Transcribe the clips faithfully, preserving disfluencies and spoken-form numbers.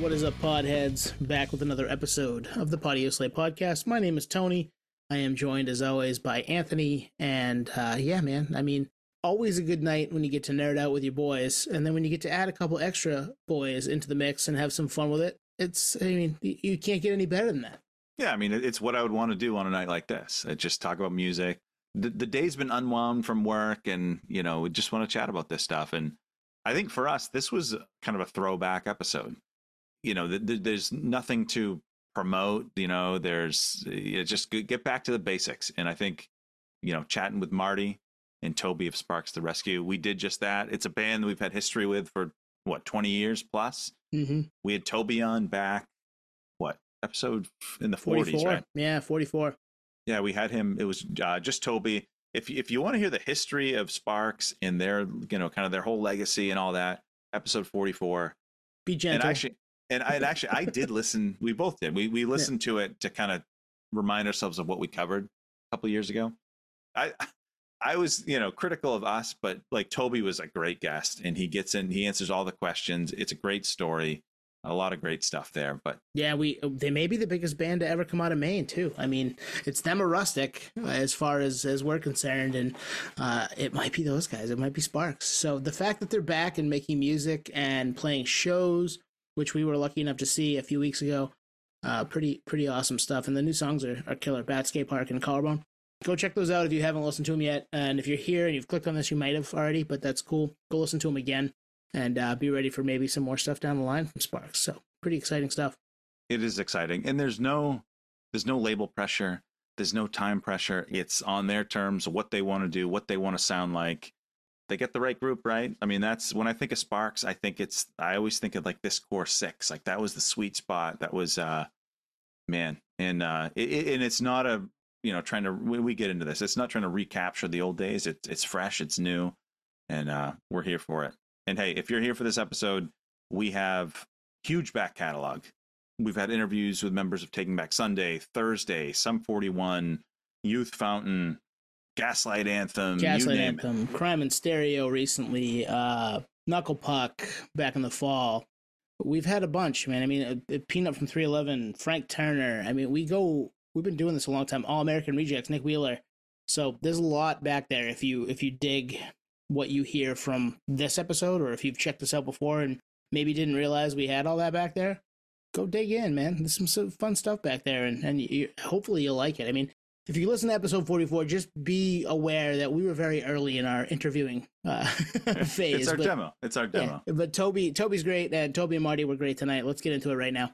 What is up, podheads? Back with another episode of the Podio Slay podcast. My name is Tony. I am joined, as always, by Anthony. And uh, yeah, man, I mean, always a good night when you get to nerd out with your boys. And then when you get to add a couple extra boys into the mix and have some fun with it, it's, I mean, you can't get any better than that. Yeah, I mean, it's what I would want to do on a night like this. I just talk about music. The, the day's been unwound from work, and, you know, we just want to chat about this stuff. And I think for us, this was kind of a throwback episode. You know, th- th- there's nothing to promote, you know, there's you just get back to the basics. And I think, you know, chatting with Marty and Toby of Sparks the Rescue, we did just that. It's a band that we've had history with for, what, twenty years plus? Mm-hmm. We had Toby on back, what, episode in the forties, right? Yeah, forty-four. Yeah, we had him. It was uh, just Toby. If if you want to hear the history of Sparks and their, you know, kind of their whole legacy and all that, episode forty-four. Be gentle. And actually, and I and actually I did listen. We both did. We we listened yeah. to it to kind of remind ourselves of what we covered a couple of years ago. I I was, you know, critical of us, but like Toby was a great guest, and he gets in, he answers all the questions. It's a great story. A lot of great stuff there, but yeah, we they may be the biggest band to ever come out of Maine too. I mean, it's them or Rustic as far as as we're concerned, and uh, it might be those guys. It might be Sparks. So the fact that they're back and making music and playing shows, which we were lucky enough to see a few weeks ago, uh, pretty pretty awesome stuff. And the new songs are, are killer. Bat Skate Park and Collarbone. Go check those out if you haven't listened to them yet. And if you're here and you've clicked on this, you might have already, but that's cool. Go listen to them again. And uh, be ready for maybe some more stuff down the line from Sparks. So pretty exciting stuff. It is exciting, and there's no there's no label pressure. There's no time pressure. It's on their terms, what they want to do, what they want to sound like. They get the right group, right? I mean, that's when I think of Sparks. I think it's I always think of like this core six. Like that was the sweet spot. That was uh, man, and uh, it, it, and it's not a you know trying to we, we get into this. It's not trying to recapture the old days. It's it's fresh. It's new, and uh, we're here for it. And hey, if you're here for this episode, we have huge back catalog. We've had interviews with members of Taking Back Sunday, Thursday, Sum forty-one, Youth Fountain, Gaslight Anthem, Gaslight you name Anthem, it. Crime and Stereo recently, uh, Knuckle Puck back in the fall. We've had a bunch, man. I mean, a, a Peanut from three eleven, Frank Turner. I mean, we go. We've been doing this a long time. All American Rejects, Nick Wheeler. So there's a lot back there. If you if you dig what you hear from this episode, or if you've checked this out before and maybe didn't realize we had all that back there, go dig in, man. There's some, some fun stuff back there, and, and you, hopefully you'll like it. I mean, if you listen to episode forty-four, just be aware that we were very early in our interviewing uh, phase. It's our but, demo. It's our demo. Yeah, but Toby, Toby's great, and Toby and Marty were great tonight. Let's get into it right now.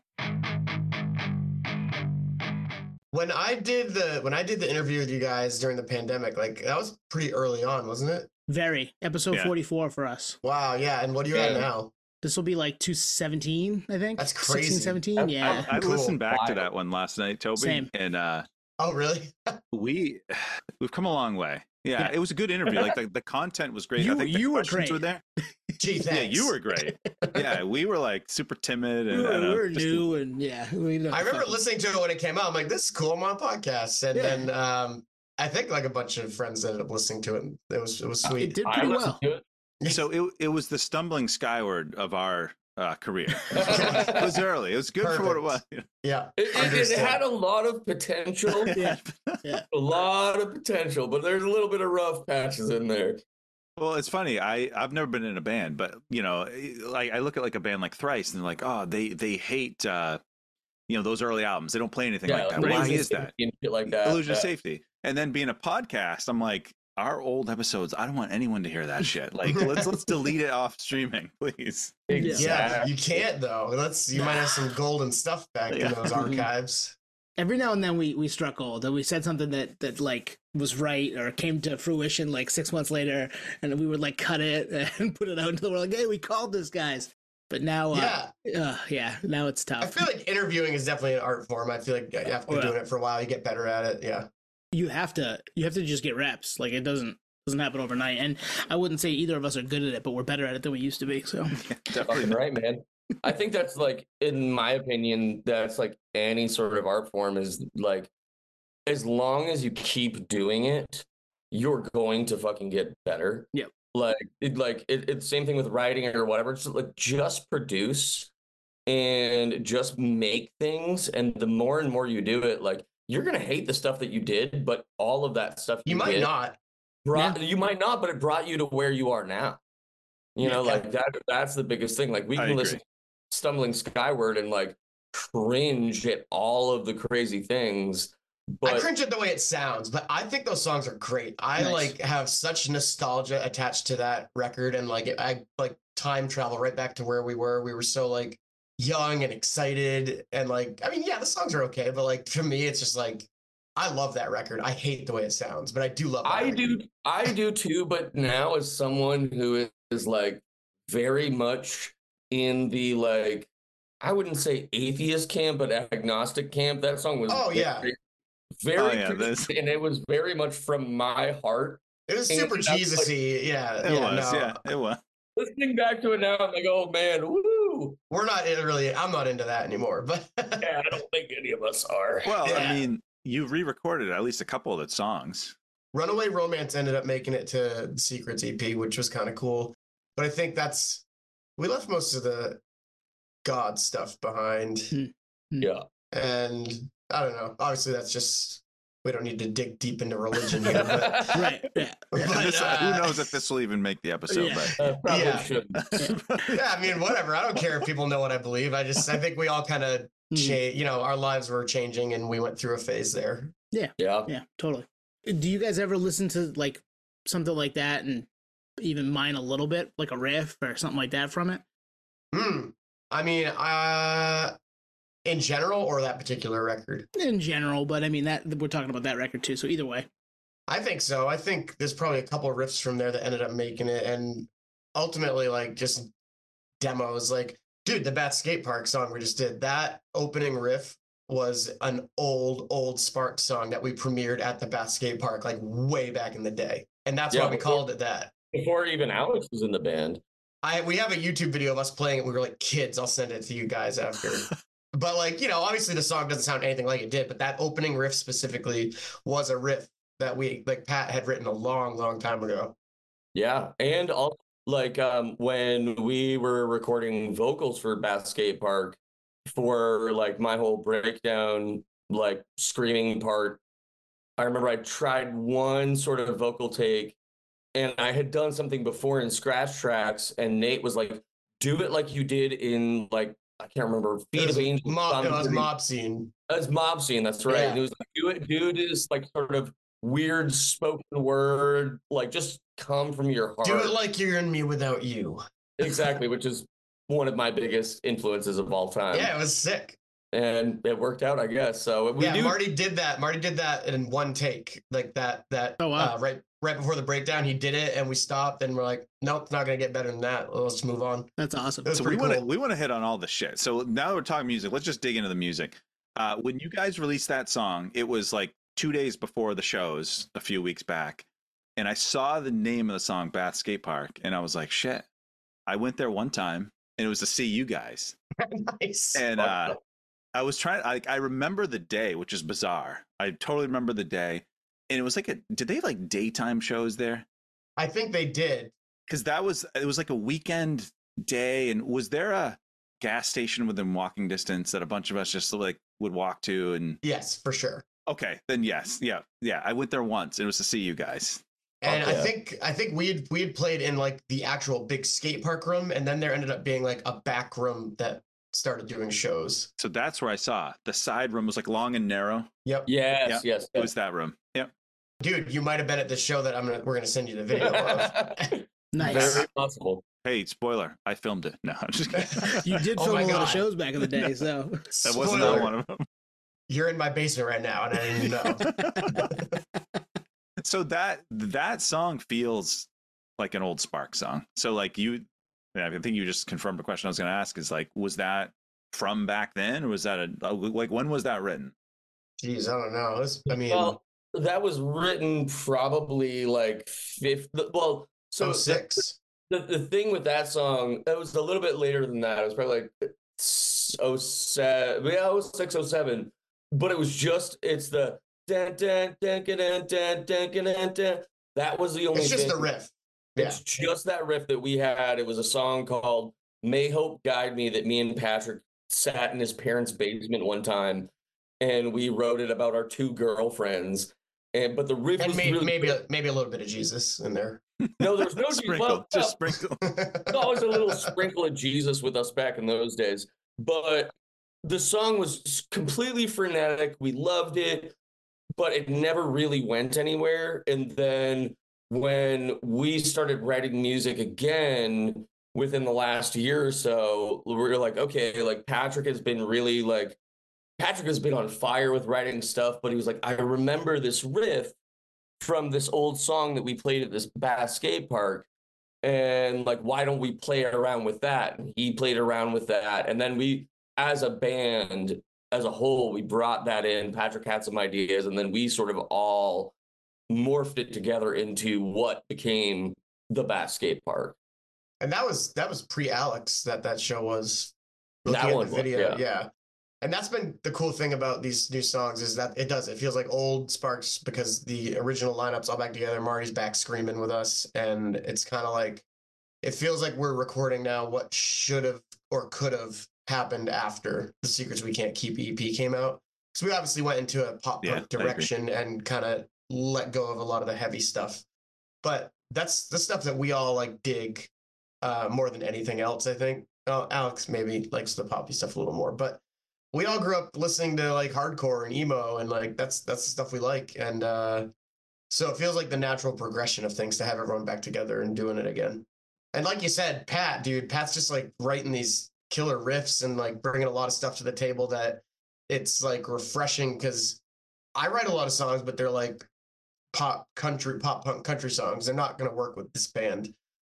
When I did the when I did the interview with you guys during the pandemic, like that was pretty early on, wasn't it? Very. Episode yeah. forty-four for us. Wow, yeah. And what are you yeah. at now? This will be like two seventeen, I think. That's crazy. sixteen, seventeen, yeah. I, I cool. listened back Wow. to that one last night, Toby. Same. And uh, oh, really? we, we've come a long way. Yeah, Yeah. it was a good interview. Like the, the content was great. You- I think the you were questions great. were there. Gee, thanks. Yeah, you were great. Yeah, we were like super timid. And, We were, and, uh, we were just- new, and yeah. We know I remember listening to it when it came out. I'm like, this is cool. I'm on a podcast. And Yeah. then um, I think like a bunch of friends ended up listening to it. And it was it was sweet. It did I pretty listened well. to it. So it it was the stumbling skyward of our uh, career. It was early. It was good for what it was. Yeah. It, it, it Understood. had a lot of potential, Yeah. Yeah. a lot of potential, but there's a little bit of rough patches in there. Well, it's funny. I I've never been in a band, but you know, like I look at like a band like Thrice, and they're like, oh, they they hate uh, you know those early albums. They don't play anything like that. Why Illusion is that? and shit like that. Illusion of yeah. Safety. And then being a podcast, I'm like, our old episodes. I don't want anyone to hear that shit. Like, let's let's delete it off streaming, please. Yeah, Exactly. you can't though. Let's you might have some golden stuff back Yeah. in those archives. Every now and then we, we struck gold, and we said something that, that like was right or came to fruition like six months later, and we would like cut it and put it out into the world. Like, hey, we called this, guys. But now, uh, Yeah. uh, yeah, now it's tough. I feel like interviewing is definitely an art form. I feel like after Oh, yeah. doing it for a while, you get better at it. Yeah. you have to you have to just get reps. Like it doesn't doesn't happen overnight. And I wouldn't say either of us are good at it, but we're better at it than we used to be. So Definitely Fucking right, man. I think that's like, in my opinion, that's like any sort of art form is like, as long as you keep doing it, you're going to fucking get better. Yep. Like it, like it, it's same thing with writing or whatever. Just like just produce and just make things. And the more and more you do it, like you're gonna hate the stuff that you did, but all of that stuff you, You might did not. brought you might not, but it brought you to where you are now. You Yeah, know, yeah. like that. That's the biggest thing. Like we I can listen agree. to Stumbling Skyward and like cringe at all of the crazy things. But I cringe at the way it sounds, but I think those songs are great. I Nice. like have such nostalgia attached to that record, and like I like time travel right back to where we were. We were so like young and excited, and like I mean, yeah, the songs are okay, but like for me, it's just like I love that record. I hate the way it sounds, but I do love. That I record. do, I do too. But now, as someone who is, is like very much in the like, I wouldn't say atheist camp, but agnostic camp. That song was Oh, very, yeah. very Oh, yeah, Christian, and it was very much from my heart. It was And super that's, like- Jesus-y. Yeah, It yeah, was, no. yeah, it was. Listening back to it now, I'm like, oh man, woo! We're not in- really. I'm not into that anymore. But Yeah, I don't think any of us are. Well, Yeah. I mean, you re-recorded at least a couple of the songs. Runaway Romance ended up making it to the Secrets E P, which was kind of cool. But I think that's we left most of the God stuff behind, Yeah. and I don't know. Obviously, that's just we don't need to dig deep into religion here. But, Right. Yeah. but, This- uh, who knows if this will even make the episode? Yeah. But Uh, probably Yeah. shouldn't. yeah, I mean, whatever. I don't care if people know what I believe. I just I think we all kind of Mm. change. You know, our lives were changing, and we went through a phase there. Yeah. Yeah, totally. Do you guys ever listen to like something like that and even mine a little bit, like a riff or something like that from it? Hmm. I mean, uh, in general, or that particular record. In general, but I mean that we're talking about that record too. So either way, I think so. I think there's probably a couple of riffs from there that ended up making it, and ultimately, like just demos. Like, dude, the Bat Skate Park song we just did, that opening riff was an old, old Sparks song that we premiered at the Bat Skate Park, like way back in the day, and that's Yeah, why we before- called it that. Before even Alex was in the band. I we have a YouTube video of us playing it. We were like kids. I'll send it to you guys after. But like, you know, obviously the song doesn't sound anything like it did, but that opening riff specifically was a riff that we like Pat had written a long, long time ago. Yeah. And also, like um, when we were recording vocals for Bath Skate Park for like my whole breakdown, like screaming part, I remember I tried one sort of vocal take and I had done something before in Scratch Tracks, and Nate was like, do it like you did in like, I can't remember, It Feet was, of Angels. mob, it was something. mob scene. That's Mob Scene, that's right. Yeah. And it was like, do it, do this like sort of weird spoken word, like just come from your heart. Do it like you're in me without you. Exactly, which is one of my biggest influences of all time. Yeah, it was sick. And it worked out, I guess. So we yeah, do. Marty did that. Marty did that in one take, like that. That Oh, wow. uh, right, right before the breakdown, he did it, and we stopped, and we're like, nope, it's not gonna get better than that. Let's move on. That's awesome. It was so we pretty want to cool. we want to hit on all the shit. So now that we're talking music, let's just dig into the music. Uh, when you guys released that song, it was like two days before the shows a few weeks back, and I saw the name of the song Bath Skate Park, and I was like, shit. I went there one time, and it was to see you guys, Nice. and uh, I was trying. I I remember the day, which is bizarre. I totally remember the day, and it was like a. Did they have like daytime shows there? I think they did. Because that was it was like a weekend day, and was there a gas station within walking distance that a bunch of us just like would walk to? And Yes, for sure. okay, then yes, yeah, yeah. I went there once. It was to see you guys. And Fuck I yeah. think I think we had we had played in like the actual big skate park room, and then there ended up being like a back room that started doing shows. So that's where I saw the side room was like long and narrow. Yep. Yes, yes. It was that room. Yep. Dude, you might have been at the show that I'm gonna we're gonna send you the video of. Nice. Very possible. Hey, spoiler! I filmed it. No, I'm just kidding. You did Oh film my a lot God. of shows back in the day, so That wasn't Spoiler, that one of them. You're in my basement right now, and I didn't even know. So that that song feels like an old Spark song. So like you, yeah, I think you just confirmed a question I was going to ask. Is like, was that from back then, or was that a like when was that written? Jeez, I don't know. It's- I mean, Well, that was written probably like fifth. Well, so oh six. the, the thing with that song, it was a little bit later than that. It was probably like oh seven, yeah, oh six, oh seven. But it was just, it's the dun, dun, dun, dun, dun, dun, dun, dun, dun. That was the only It's just thing. the riff. Yeah. It's just that riff that we had. It was a song called May Hope Guide Me that me and Patrick sat in his parents' basement one time and we wrote it about our two girlfriends. And but the riff And was maybe really maybe good. a, maybe a little bit of Jesus in there. No, there's no sprinkle, well, just well, sprinkle. there's always a little sprinkle of Jesus with us back in those days. But the song was completely frenetic. We loved it, but it never really went anywhere. And then when we started writing music again within the last year or so, we were like, okay, like Patrick has been really like, Patrick has been on fire with writing stuff, but he was like, I remember this riff from this old song that we played at this Bass skate park. And like, why don't we play around with that? And he played around with that. And then we, as a band, as a whole, we brought that in. Patrick had some ideas, and then we sort of all morphed it together into what became the Bass skate park. And that was that was pre-Alex that that show was. Looking That at one the was, video, yeah. yeah. And that's been the cool thing about these new songs is that it does. It feels like old Sparks because the original lineup's all back together. Marty's back screaming with us. And it's kind of like, it feels like we're recording now what should have or could have happened after The Secrets We Can't Keep E P came out. So we obviously went into a pop Yeah, punk direction and kind of let go of a lot of the heavy stuff. But that's the stuff that we all like dig uh, more than anything else, I think. Oh, Alex maybe likes the poppy stuff a little more, but we all grew up listening to like hardcore and emo, and like that's that's the stuff we like. And uh, so it feels like the natural progression of things to have everyone back together and doing it again. And like you said, Pat, dude, Pat's just like writing these killer riffs and like bringing a lot of stuff to the table that it's like refreshing because I write a lot of songs, but they're like pop country, pop punk country songs. They're not going to work with this band.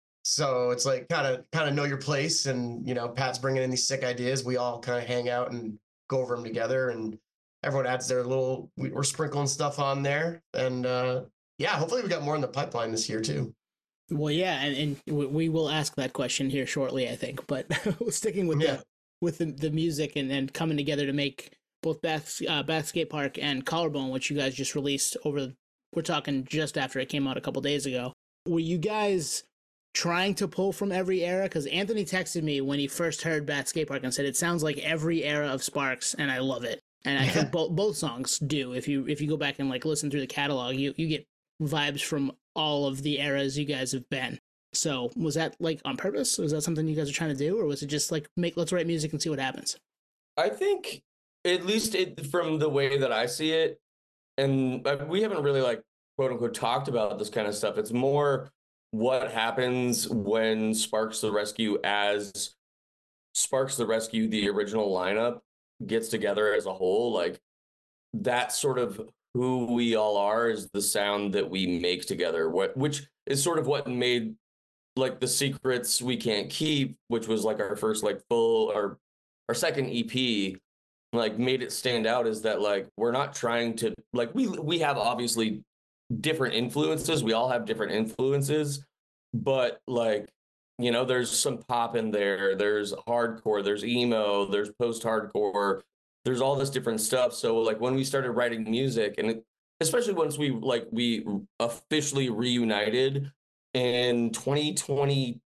So it's like kind of kind of know your place. And, you know, Pat's bringing in these sick ideas. We all kind of hang out and go over them together, and everyone adds their little, we, we're sprinkling stuff on there. And uh, yeah, hopefully we got more in the pipeline this year too. Well, yeah, and, and we will ask that question here shortly, I think. But sticking with Yeah. the with the, the music and, and coming together to make both Bath, uh, Bath Skate Park and Collarbone, which you guys just released over, we're talking just after it came out a couple days ago. Were you guys trying to pull from every era? Because Anthony texted me when he first heard Bath Skate Park and said it sounds like every era of Sparks, and I love it. And I think both both songs do. If you if you go back and like listen through the catalog, you you get vibes from all of the eras you guys have been. So was that like on purpose? Was that something you guys are trying to do, or was it just like make let's write music and see what happens? I think at least it, from the way that I see it, and we haven't really like quote unquote talked about this kind of stuff. It's more what happens when Sparks the Rescue as Sparks the Rescue, the original lineup, gets together as a whole. Like that's sort of who we all are, is the sound that we make together, what which is sort of what made like The Secrets We Can't Keep, which was like our first like full or our second E P, like made it stand out, is that like we're not trying to like we we have obviously different influences. We all have different influences, but like, you know, there's some pop in there, there's hardcore, there's emo, there's post-hardcore, there's all this different stuff. So like when we started writing music, and it, especially once we like we officially reunited in twenty twenty-one,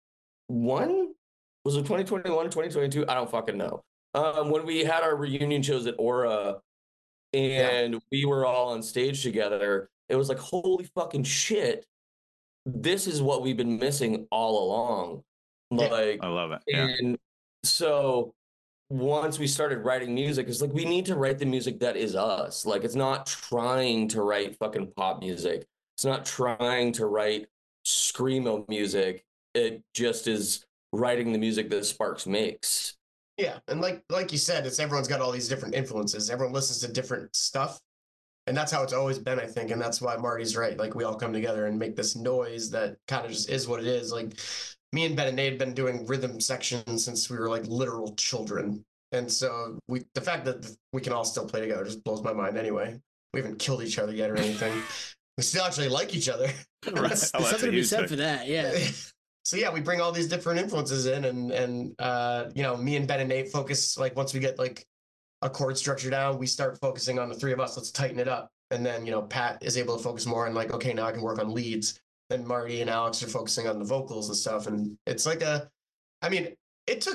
was it twenty twenty-one, twenty twenty-two? I don't fucking know. Um, when we had our reunion shows at Aura and yeah. we were all on stage together, it was like, holy fucking shit, this is what we've been missing all along. Like, I love it. Yeah. And so once we started writing music, it's like we need to write the music that is us. Like, it's not trying to write fucking pop music. It's not trying to write screamo music. It just is writing the music that Sparks makes. Yeah, and like like you said, it's everyone's got all these different influences. Everyone listens to different stuff, and that's how it's always been, I think. And that's why Marty's right. Like, we all come together and make this noise that kind of just is what it is. Like, me and Ben and Nate had been doing rhythm sections since we were like literal children, and so we the fact that we can all still play together just blows my mind. Anyway, we haven't killed each other yet or anything. We still actually like each other. Right. There's something to be said for that. Yeah. So yeah, we bring all these different influences in, and and uh, you know, me and Ben and Nate focus, like, once we get like a chord structure down, we start focusing on the three of us. Let's tighten it up, and then, you know, Pat is able to focus more on like, okay, now I can work on leads. Then Marty and Alex are focusing on the vocals and stuff, and it's like a, I mean, it took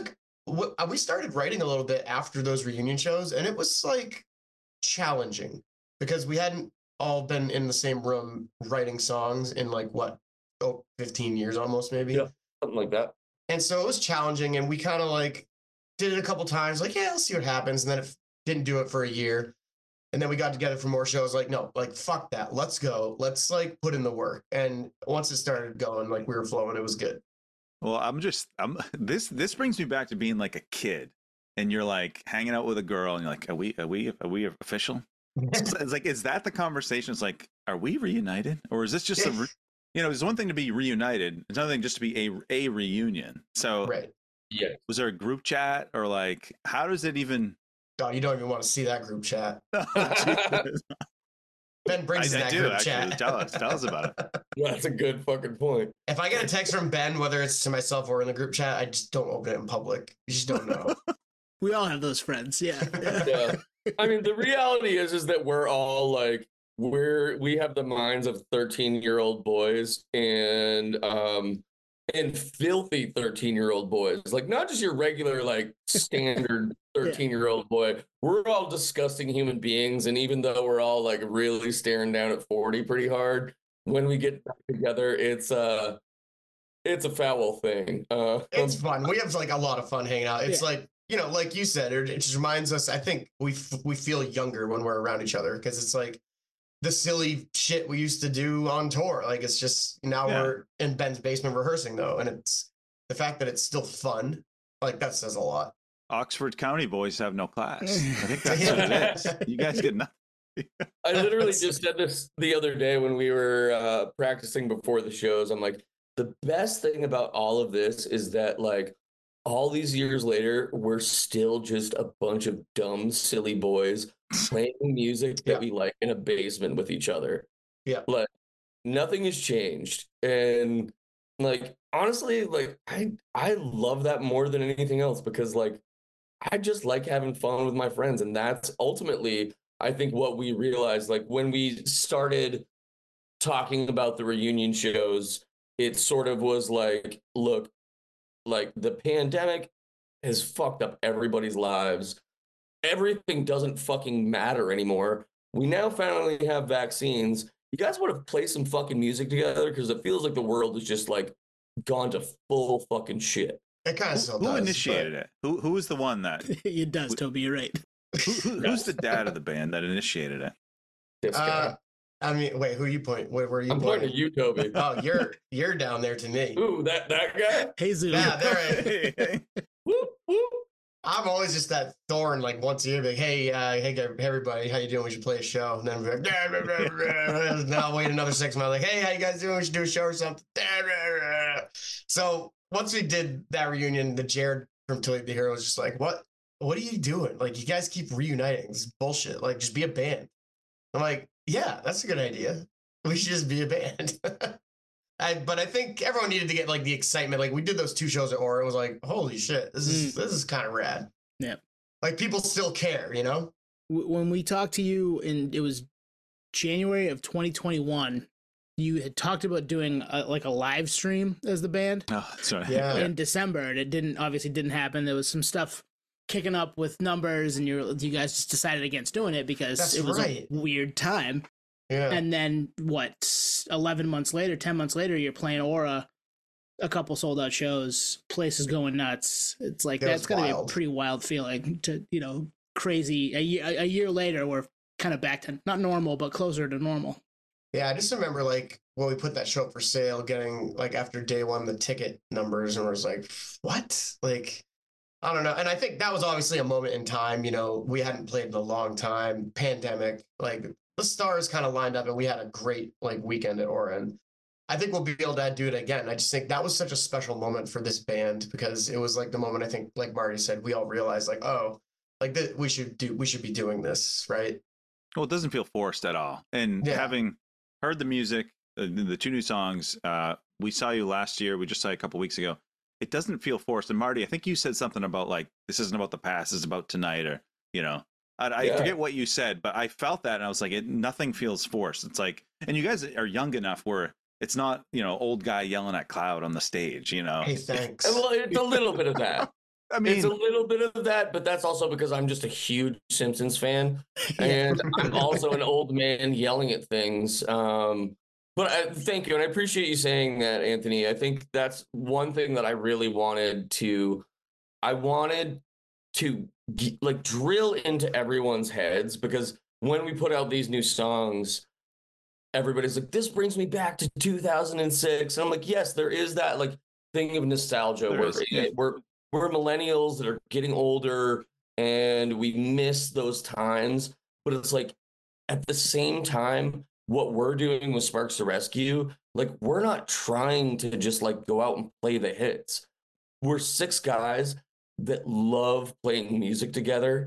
w- we started writing a little bit after those reunion shows, and it was like challenging because we hadn't all been in the same room writing songs in like what, oh, fifteen years almost maybe. Yeah, something like that. And so it was challenging, and we kind of like did it a couple times, like, yeah, let's see what happens. And then it didn't do it for a year. And then we got together for more shows, like, no, like, fuck that. Let's go. Let's like put in the work. And once it started going, like we were flowing, it was good. Well, I'm just I'm this this brings me back to being like a kid, and you're like hanging out with a girl, and you're like, are we are we are we official? It's, it's like, is that the conversation? It's like, are we reunited, or is this just a re- you know? It's one thing to be reunited. It's another thing just to be a a reunion. So, Right. Yeah. was there a group chat, or like, how does it even? Oh, you don't even want to see that group chat. Jesus. Ben brings I, I that do group actually. chat. Tell us, tell us about it. That's a good fucking point. If I get a text from Ben, whether it's to myself or in the group chat, I just don't open it in public. You just don't know. We all have those friends. Yeah. Yeah. I mean, the reality is, is that we're all like, we're, we have the minds of thirteen year old boys and, um, and filthy thirteen year old boys, like not just your regular, like standard thirteen year old boy. We're all disgusting human beings. And even though we're all like really staring down at forty pretty hard, when we get back together, it's uh it's a foul thing. Uh, It's fun. We have like a lot of fun hanging out. It's Yeah. like, you know, like you said, it, it just reminds us, I think we f- we feel younger when we're around each other because it's like the silly shit we used to do on tour. Like it's just now Yeah. we're in Ben's basement rehearsing though. And it's the fact that it's still fun. Like that says a lot. Oxford County boys have no class. I think that's what it is. You guys get nothing. I literally just said this the other day when we were uh, practicing before the shows. I'm like, the best thing about all of this is that, like, all these years later, we're still just a bunch of dumb, silly boys playing music that Yeah. we like in a basement with each other. Yeah. Like, nothing has changed. And, like, honestly, like, I, I love that more than anything else because, like, I just like having fun with my friends. And that's ultimately, I think, what we realized, like when we started talking about the reunion shows, it sort of was like, look, like the pandemic has fucked up everybody's lives. Everything doesn't fucking matter anymore. We now finally have vaccines. You guys would have played some fucking music together because it feels like the world is just like gone to full fucking shit. It kind of still Who does. initiated it? Who who was the one that? It does, Toby. You're right. Who, who, who's the dad of the band that initiated it? This but, guy. uh, I mean, wait, who you point? Where were you I'm pointing at you, Toby. Oh, you're you're down there to me. Ooh, that that guy. Hey, Zoo. Yeah, there. Woo, woo. I'm always just that thorn, like once a year, like, hey, uh, hey, g- everybody, how you doing? We should play a show. And then we're like, "Dah, dah, dah, dah." Now wait another six months, like, hey, how you guys doing? We should do a show or something. Dah, dah, dah. So once we did that reunion, the Jared from Tilly the Hero was just like, what? What are you doing? Like, you guys keep reuniting. This is bullshit. Like, just be a band. I'm like, yeah, that's a good idea. We should just be a band. I, but I think everyone needed to get like the excitement. Like we did those two shows at Aura. It was like, holy shit, this is Mm. this is kind of rad. Yeah. Like people still care, you know? W- When we talked to you, and it was January of twenty twenty-one, you had talked about doing a, like a live stream as the band Oh, sorry. Yeah. in December, and it didn't obviously didn't happen. There was some stuff kicking up with numbers, and you you guys just decided against doing it because That's it was right. a weird time. Yeah. And then what? Eleven months later, ten months later, you're playing Aura, a couple sold out shows, places going nuts. It's like It that's was gotta wild. be a pretty wild feeling to you know crazy. A year a year later, we're kind of back to not normal, but closer to normal. Yeah, I just remember like when we put that show up for sale, getting like after day one the ticket numbers, and I was like, what? Like, I don't know. And I think that was obviously a moment in time. You know, we hadn't played in a long time, pandemic, like the stars kind of lined up, and we had a great like weekend at Aura. And I think we'll be able to do it again. I just think that was such a special moment for this band because it was like the moment I think, like Marty said, we all realized like, oh, like that we should do, we should be doing this, right? Well, it doesn't feel forced at all. And Yeah. having heard the music, uh, the two new songs, uh, we saw you last year. We just saw you a couple weeks ago. It doesn't feel forced. And Marty, I think you said something about like, this isn't about the past, it's about tonight, or, you know, I, I Yeah. forget what you said, but I felt that. And I was like, it, nothing feels forced. It's like, and you guys are young enough where it's not, you know, old guy yelling at cloud on the stage, you know? Hey, thanks. Well, it's a little bit of that. I mean, it's a little bit of that, but that's also because I'm just a huge Simpsons fan, and I'm also an old man yelling at things. Um, but I, thank you, and I appreciate you saying that, Anthony. I think that's one thing that I really wanted to. I wanted to like drill into everyone's heads, because when we put out these new songs, everybody's like, "This brings me back to two thousand six," and I'm like, "Yes, there is that like thing of nostalgia There where is, yeah. we're we're millennials that are getting older and we miss those times." But it's like at the same time, what we're doing with Sparks to Rescue, like we're not trying to just like go out and play the hits. We're six guys that love playing music together,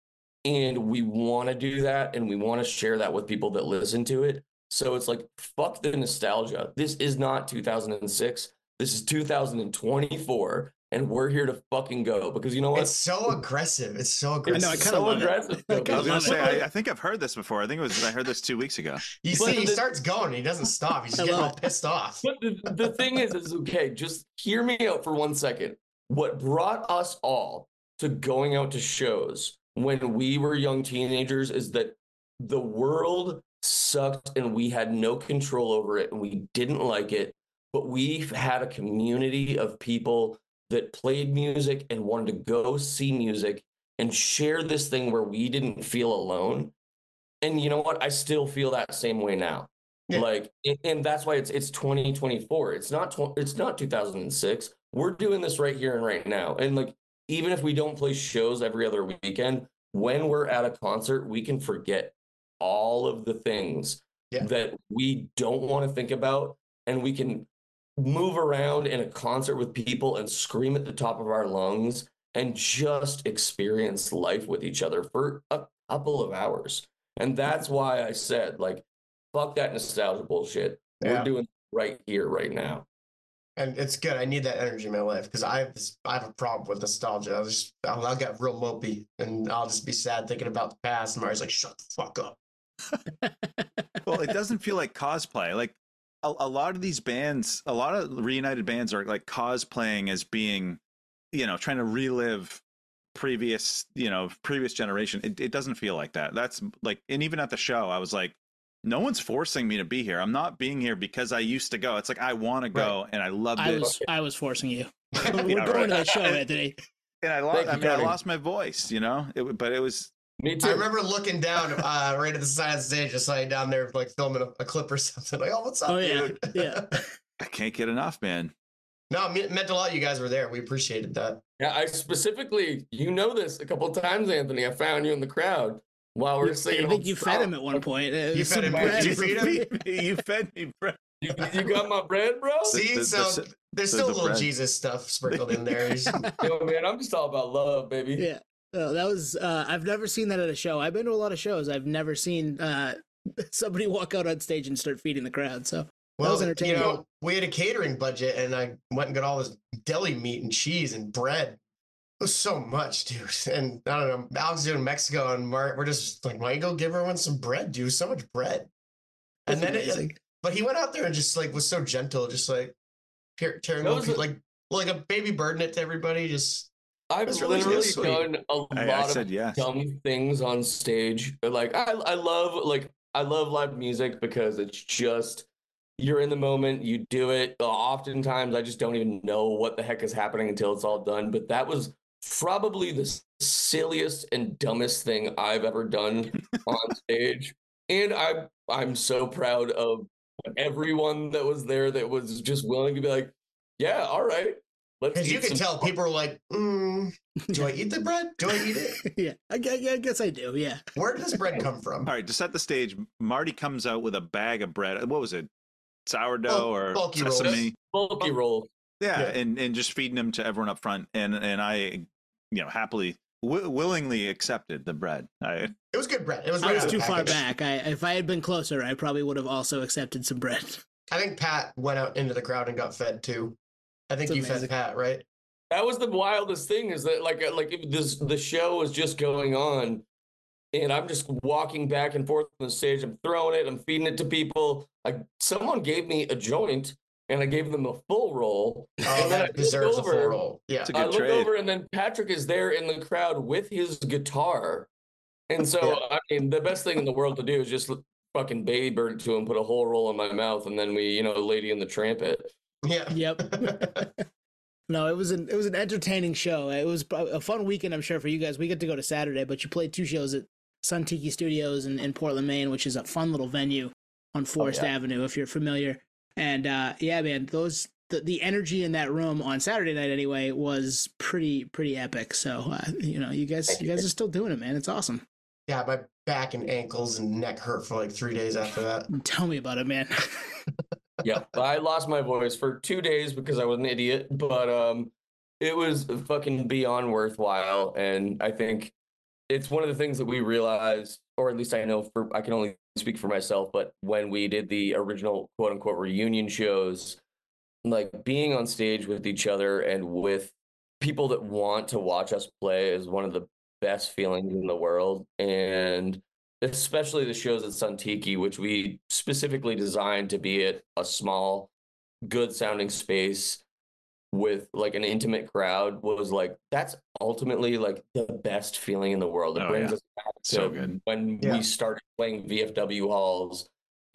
and we want to do that, and we want to share that with people that listen to it. So it's like, fuck the nostalgia. This is not two thousand six. This is two thousand twenty-four, and we're here to fucking go. Because you know what? It's so aggressive. It's so aggressive. know, I It's kinda so love it. aggressive. I though, kinda I was gonna love say, it. I, I think I've heard this before. I think it was I heard this two weeks ago. You But see, he the- starts going. He doesn't stop. He's just I getting love all pissed off. But the, the thing is, is okay, just hear me out for one second. What brought us all to going out to shows when we were young teenagers is that the world sucked and we had no control over it and we didn't like it. But we've had a community of people that played music and wanted to go see music and share this thing where we didn't feel alone. And you know what? I still feel that same way now. Yeah. Like, and- and that's why it's it's twenty twenty-four. It's not tw- it's not two thousand six. We're doing this right here and right now. And like, even if we don't play shows every other weekend, when we're at a concert, we can forget all of the things Yeah. that we don't want to think about, and we can move around in a concert with people and scream at the top of our lungs and just experience life with each other for a couple of hours. And that's why I said, like, fuck that nostalgia bullshit. Yeah. We're doing it right here, right now. And it's good. I need that energy in my life because I have this, I have a problem with nostalgia. I'll just I'll, I'll get real mopey and I'll just be sad thinking about the past. And Mario's like, "Shut the fuck up." Well, it doesn't feel like cosplay. Like a, a lot of these bands, a lot of reunited bands are like cosplaying as being, you know, trying to relive previous, you know, previous generation. It, it doesn't feel like that. That's like, and even at the show, I was like, no one's forcing me to be here. I'm not being here because I used to go. It's like I want to go, Right. and I loved I it. was I was forcing you. Yeah, We're going right. to that show, Anthony. And I lost. Thank you, I mean, I Tony. lost my voice. You know, it, but it was. Me too. I remember looking down uh, right at the side of the stage, just like down there, like filming a, a clip or something. Like, "Oh, what's up, Oh yeah, dude?" yeah. I can't get enough, man. No, it meant a lot. You guys were there. We appreciated that. Yeah, I specifically, you know this a couple of times, Anthony. I found you in the crowd while we You- were singing. I think old you fed song. him at one point. Uh, You some fed him. bread Did you from- feed him? you fed me, bro. You, you got my bread, bro? See, the- the- so the- there's the- still the a little bread. Jesus stuff sprinkled in there. He's- Yo, man, I'm just all about love, baby. Yeah. Oh, that was uh, I've never seen that at a show. I've been to a lot of shows. I've never seen uh, somebody walk out on stage and start feeding the crowd. So Well, was entertaining. you know, we had a catering budget, and I went and got all this deli meat and cheese and bread. It was so much, dude. And I don't know, Alex doing Mexico, and Mark, we're just like, why don't you go give everyone some bread, dude? So much bread. And That's then, amazing. it, but he went out there and just like was so gentle, just like tear- tearing That little was people, a- like like a baby burden it to everybody. Just I've That's really literally sweet. done a I, lot I of said yes. dumb things on stage. Like I, I love like I love live music because it's just you're in the moment, you do it. Uh, Oftentimes, I just don't even know what the heck is happening until it's all done. But that was probably the silliest and dumbest thing I've ever done on stage, and I I'm so proud of everyone that was there that was just willing to be like, yeah, all right. Let's because you eat could some tell people were like, mm, do I eat the bread? Do I eat it? yeah, I, gu- I guess I do. Yeah. Where does bread come from? All right, to set the stage, Marty comes out with a bag of bread. What was it? Sourdough Bul- or bulky rolls. sesame? bulky roll. Yeah, Yeah. and and just feeding them to everyone up front, and and I, you know, happily, w- willingly accepted the bread. I It was good bread. It was. I right was out of too the far package. back. I if I had been closer, I probably would have also accepted some bread. I think Pat went out into the crowd and got fed too. I think That's you amazing. fed Pat, right? That was the wildest thing is that like like if this the show was just going on and I'm just walking back and forth on the stage. I'm throwing it, I'm feeding it to people. Like someone gave me a joint and I gave them a full roll. Oh, and then I that deserves a look full over, roll. Yeah. It's a I good look trade. over, and then Patrick is there in the crowd with his guitar. And so, Yeah. I mean, the best thing in the world to do is just fucking baby bird it to him, put a whole roll in my mouth, and then we, you know, Lady in the Trampet. Yeah. Yep. No, it was an it was an entertaining show. It was a fun weekend, I'm sure, for you guys. We get to go to Saturday, but you played two shows at Sun Tiki Studios in, in Portland, Maine, which is a fun little venue on Forest yeah. Avenue, if you're familiar. And uh, yeah, man, those the, the energy in that room on Saturday night anyway was pretty pretty epic. So uh, you know, you guys you guys are still doing it, man. It's awesome. Yeah, my back and ankles and neck hurt for like three days after that. Tell me about it, man. Yeah, I lost my voice for two days because I was an idiot, but um, it was fucking beyond worthwhile. And I think it's one of the things that we realized, or at least I know for, I can only speak for myself, but when we did the original quote unquote reunion shows, like being on stage with each other and with people that want to watch us play is one of the best feelings in the world. And especially the shows at Sun Tiki, which we specifically designed to be at a small, good sounding space with like an intimate crowd, was like, that's ultimately like the best feeling in the world. It Oh, brings yeah. us back to So good. when Yeah. we started playing V F W halls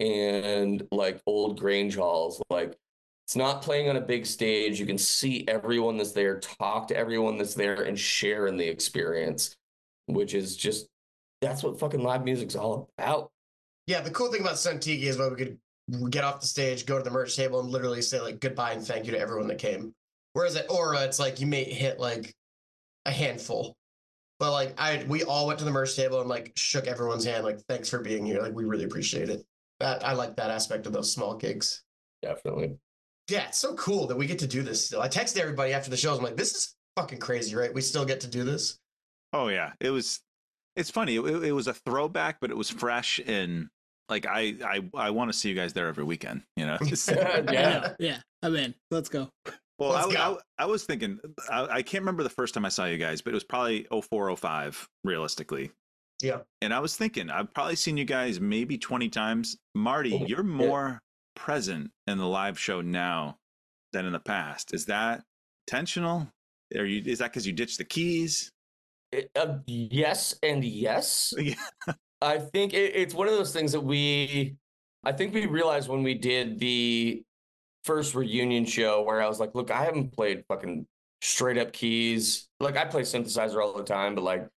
and like old Grange halls. Like, it's not playing on a big stage. You can see everyone that's there, talk to everyone that's there, and share in the experience, which is just, that's what fucking live music's all about. Yeah, the cool thing about Sun Tiki is when we could get off the stage, go to the merch table, and literally say like goodbye and thank you to everyone that came. Whereas at Aura, it's like you may hit like a handful, but like I, we all went to the merch table and like shook everyone's hand, like thanks for being here, like we really appreciate it. That I like that aspect of those small gigs. Definitely. Yeah, it's so cool that we get to do this still. I texted everybody after the shows. I'm like, this is fucking crazy, right? We still get to do this. Oh yeah, it was. It's funny. It, it was a throwback, but it was fresh and like I I I want to see you guys there every weekend. You know. I Yeah. know. Yeah, I'm in. Let's go. Well, I, Let's I, go. I was thinking, I, I can't remember the first time I saw you guys, but it was probably oh four, oh five, realistically. Yeah. And I was thinking, I've probably seen you guys maybe twenty times. Marty, Oh, you're more present in the live show now than in the past. Is that intentional? Are you? Is that because you ditched the keys? It- uh, yes and yes. Yeah. I think it, it's one of those things that we, I think we realized when we did the first reunion show where I was like, look, I haven't played fucking straight up keys. Like, I play synthesizer all the time, but like,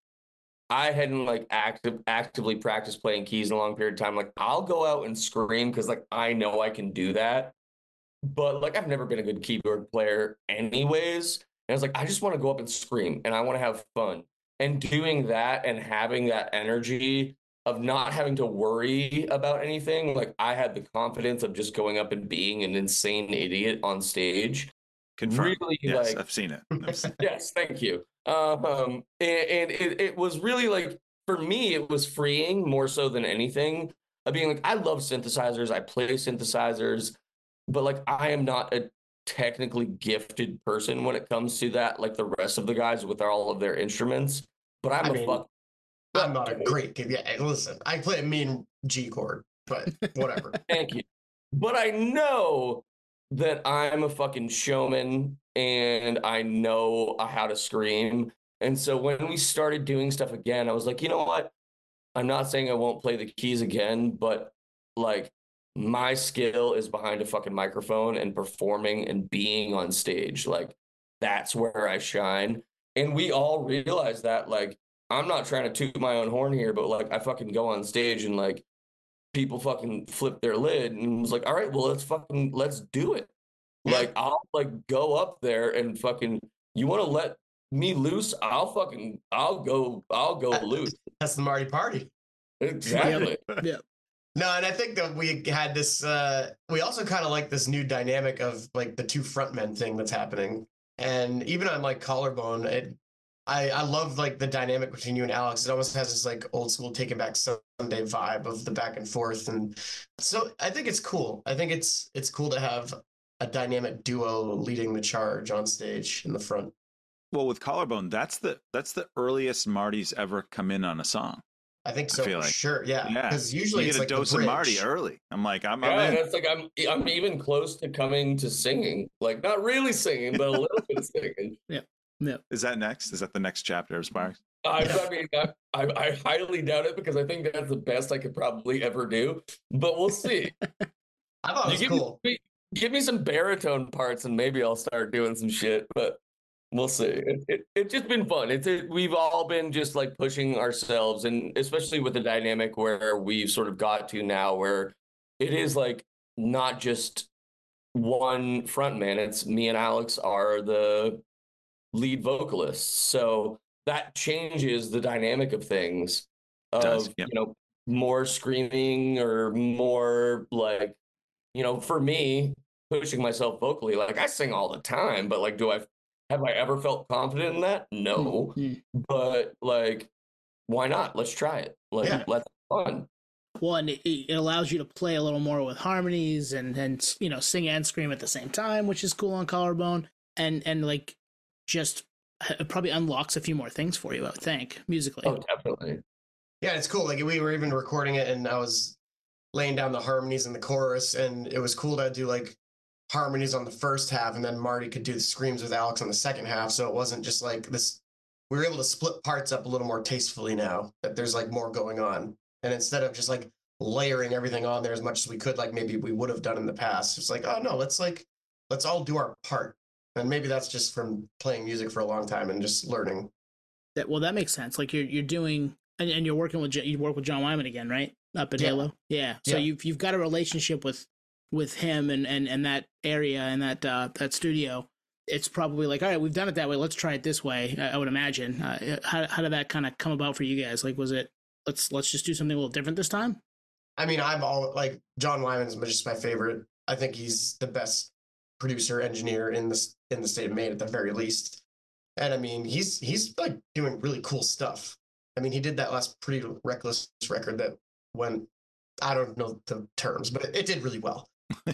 I hadn't like active actively practiced playing keys in a long period of time. Like, I'll go out and scream because like I know I can do that. But like, I've never been a good keyboard player anyways. And I was like, I just want to go up and scream and I want to have fun. And doing that and having that energy of not having to worry about anything, like I had the confidence of just going up and being an insane idiot on stage. Confirmed. Really, Yes, like, I've seen it. I've seen it. yes, thank you. Um, and, and it, it was really like, for me, it was freeing more so than anything. Of being like, I love synthesizers, I play synthesizers, but like, I am not a technically gifted person when it comes to that, like the rest of the guys with all of their instruments. But I'm I a mean, fuck. I'm not a great kid. Yeah, listen, I play a mean G chord, but whatever. Thank you. But I know that I'm a fucking showman and I know how to scream. And so when we started doing stuff again, I was like, you know what? I'm not saying I won't play the keys again, but like my skill is behind a fucking microphone and performing and being on stage. Like that's where I shine. And we all realize that. Like, I'm not trying to toot my own horn here, but like I fucking go on stage and like people fucking flip their lid and was like, all right, well, let's fucking, let's do it. Like, I'll like go up there and fucking, you want to let me loose? I'll fucking, I'll go, I'll go loose. That's the Marty party. Exactly. Yeah. No, and I think that we had this, uh, we also kind of like this new dynamic of like the two frontmen thing that's happening. And even on like Collarbone, it, I, I love like the dynamic between you and Alex. It almost has this like old school Taking Back Sunday vibe of the back and forth. And so I think it's cool. I think it's, it's cool to have a dynamic duo leading the charge on stage in the front. Well, with Collarbone, that's the that's the earliest Marty's ever come in on a song. I think I so feel for like. sure. Yeah, Yeah. because You usually get it's a like the dose of Marty bridge. early. I'm like, I'm, Yeah, I'm and in. it's like I'm I'm even close to coming to singing, like not really singing, but a little bit singing. No. Is that next? Is that the next chapter of Sparks? I, Yeah. I mean, I, I, I highly doubt it because I think that's the best I could probably ever do. But we'll see. I thought it You was give cool. me give me some baritone parts, and maybe I'll start doing some shit. But we'll see. It, it, it's just been fun. It's it, we've all been just like pushing ourselves, and especially with the dynamic where we've sort of got to now, where it is like not just one front man. It's me and Alex are the lead vocalists, so that changes the dynamic of things. Of Does, yep. you know more screaming or more like you know for me pushing myself vocally. Like I sing all the time, but like do I have I ever felt confident in that? No, Mhm. but like why not? Let's try it. Like Yeah. let's have fun. Well, and it, it allows you to play a little more with harmonies and and you know sing and scream at the same time, which is cool on Collarbone. And and like just it probably unlocks a few more things for you, I would think, musically. Oh, definitely. Yeah, it's cool. Like we were even recording it, and I was laying down the harmonies in the chorus, and it was cool to do like harmonies on the first half, and then Marty could do the screams with Alex on the second half. So it wasn't just like this. We were able to split parts up a little more tastefully now that there's like more going on, and instead of just like layering everything on there as much as we could, like maybe we would have done in the past, it's like, oh no, let's like let's all do our part. And maybe that's just from playing music for a long time and just learning. That well, that makes sense. Like you're you're doing and, and you're working with J- you work with John Wyman again, right? Up at Yeah. Halo. Yeah. So Yeah. you've you've got a relationship with with him and and and that area and that uh, that studio. It's probably like, all right, we've done it that way. Let's try it this way. I, I would imagine. Uh, how how did that kind of come about for you guys? Like, was it let's let's just do something a little different this time? I mean, I'm all like John Wyman is just my favorite. I think he's the best producer engineer in this in the state of Maine at the very least. And I mean, he's he's like doing really cool stuff. I mean, he did that last Pretty Reckless record that went, I don't know the terms, but it, it did really well.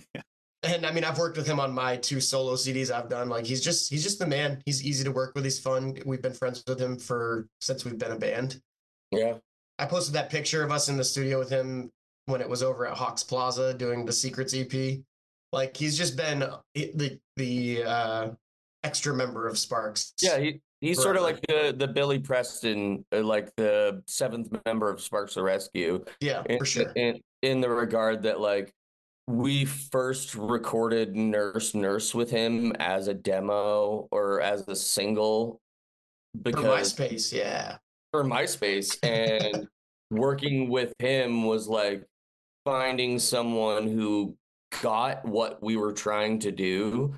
And I mean, I've worked with him on my two solo C Ds I've done. Like he's just he's just the man. He's easy to work with. He's fun. We've been friends with him for since we've been a band. Yeah. I posted that picture of us in the studio with him when it was over at Hawks Plaza doing the Secrets E P. Like he's just been the the uh, extra member of Sparks. Yeah, he, he's sort of Forever. like the the Billy Preston, uh, like the seventh member of Sparks the Rescue. Yeah, in, for sure. In, in the regard that like we first recorded Nurse Nurse with him as a demo or as a single For because MySpace, yeah. for MySpace, and working with him was like finding someone who got what we were trying to do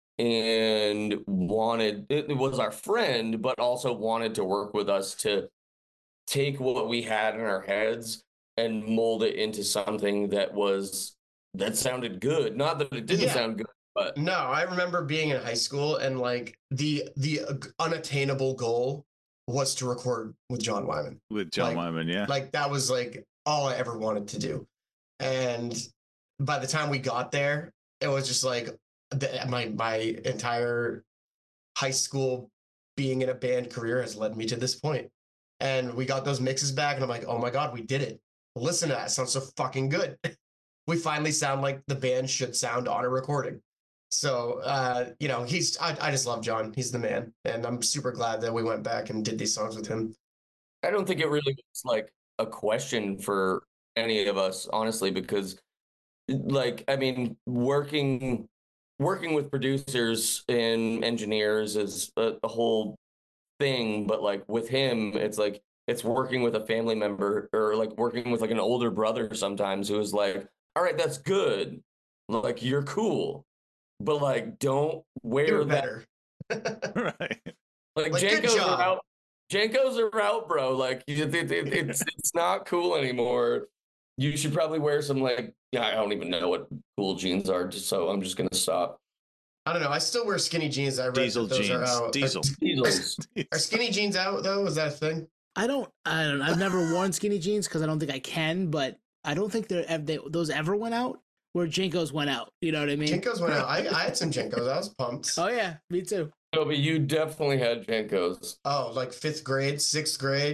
and wanted it was our friend but also wanted to work with us to take what we had in our heads and mold it into something that was that sounded good. Not that it didn't Yeah. sound good, but No, I remember being in high school and like the the unattainable goal was to record with John Wyman. With John Like- Wyman, yeah. Like that was like all I ever wanted to do. And by the time we got there, it was just like the, my my entire high school being in a band career has led me to this point. And we got those mixes back, and I'm like, oh my god, we did it! Listen to that, it sounds so fucking good. We finally sound like the band should sound on a recording. So, uh, you know, he's I, I just love John. He's the man, and I'm super glad that we went back and did these songs with him. I don't think it really was like a question for any of us, honestly, because like I mean, working working with producers and engineers is a, a whole thing, but like with him, it's like it's working with a family member or like working with like an older brother sometimes who is like, all right, that's good. Like you're cool. But like don't wear Do that it better. Right. like, Like, good Jankos job. are out. Jankos are out, bro. Like it, it, it, it's it's not cool anymore. You should probably wear some like yeah, I don't even know what cool jeans are, just so I'm just gonna stop. I don't know. I still wear skinny jeans. I read Diesel that those jeans. are out. Diesel. Diesels. Are, are skinny jeans out though? Is that a thing? I don't. I don't. I've never worn skinny jeans because I don't think I can. But I don't think they're ev- they, those ever went out. Where Jenkos went out. You know what I mean? Jenkos went out. I, I had some Jenkos. I was pumped. Oh yeah, me too. No, but you definitely had Jankos. Oh, like fifth grade, sixth grade.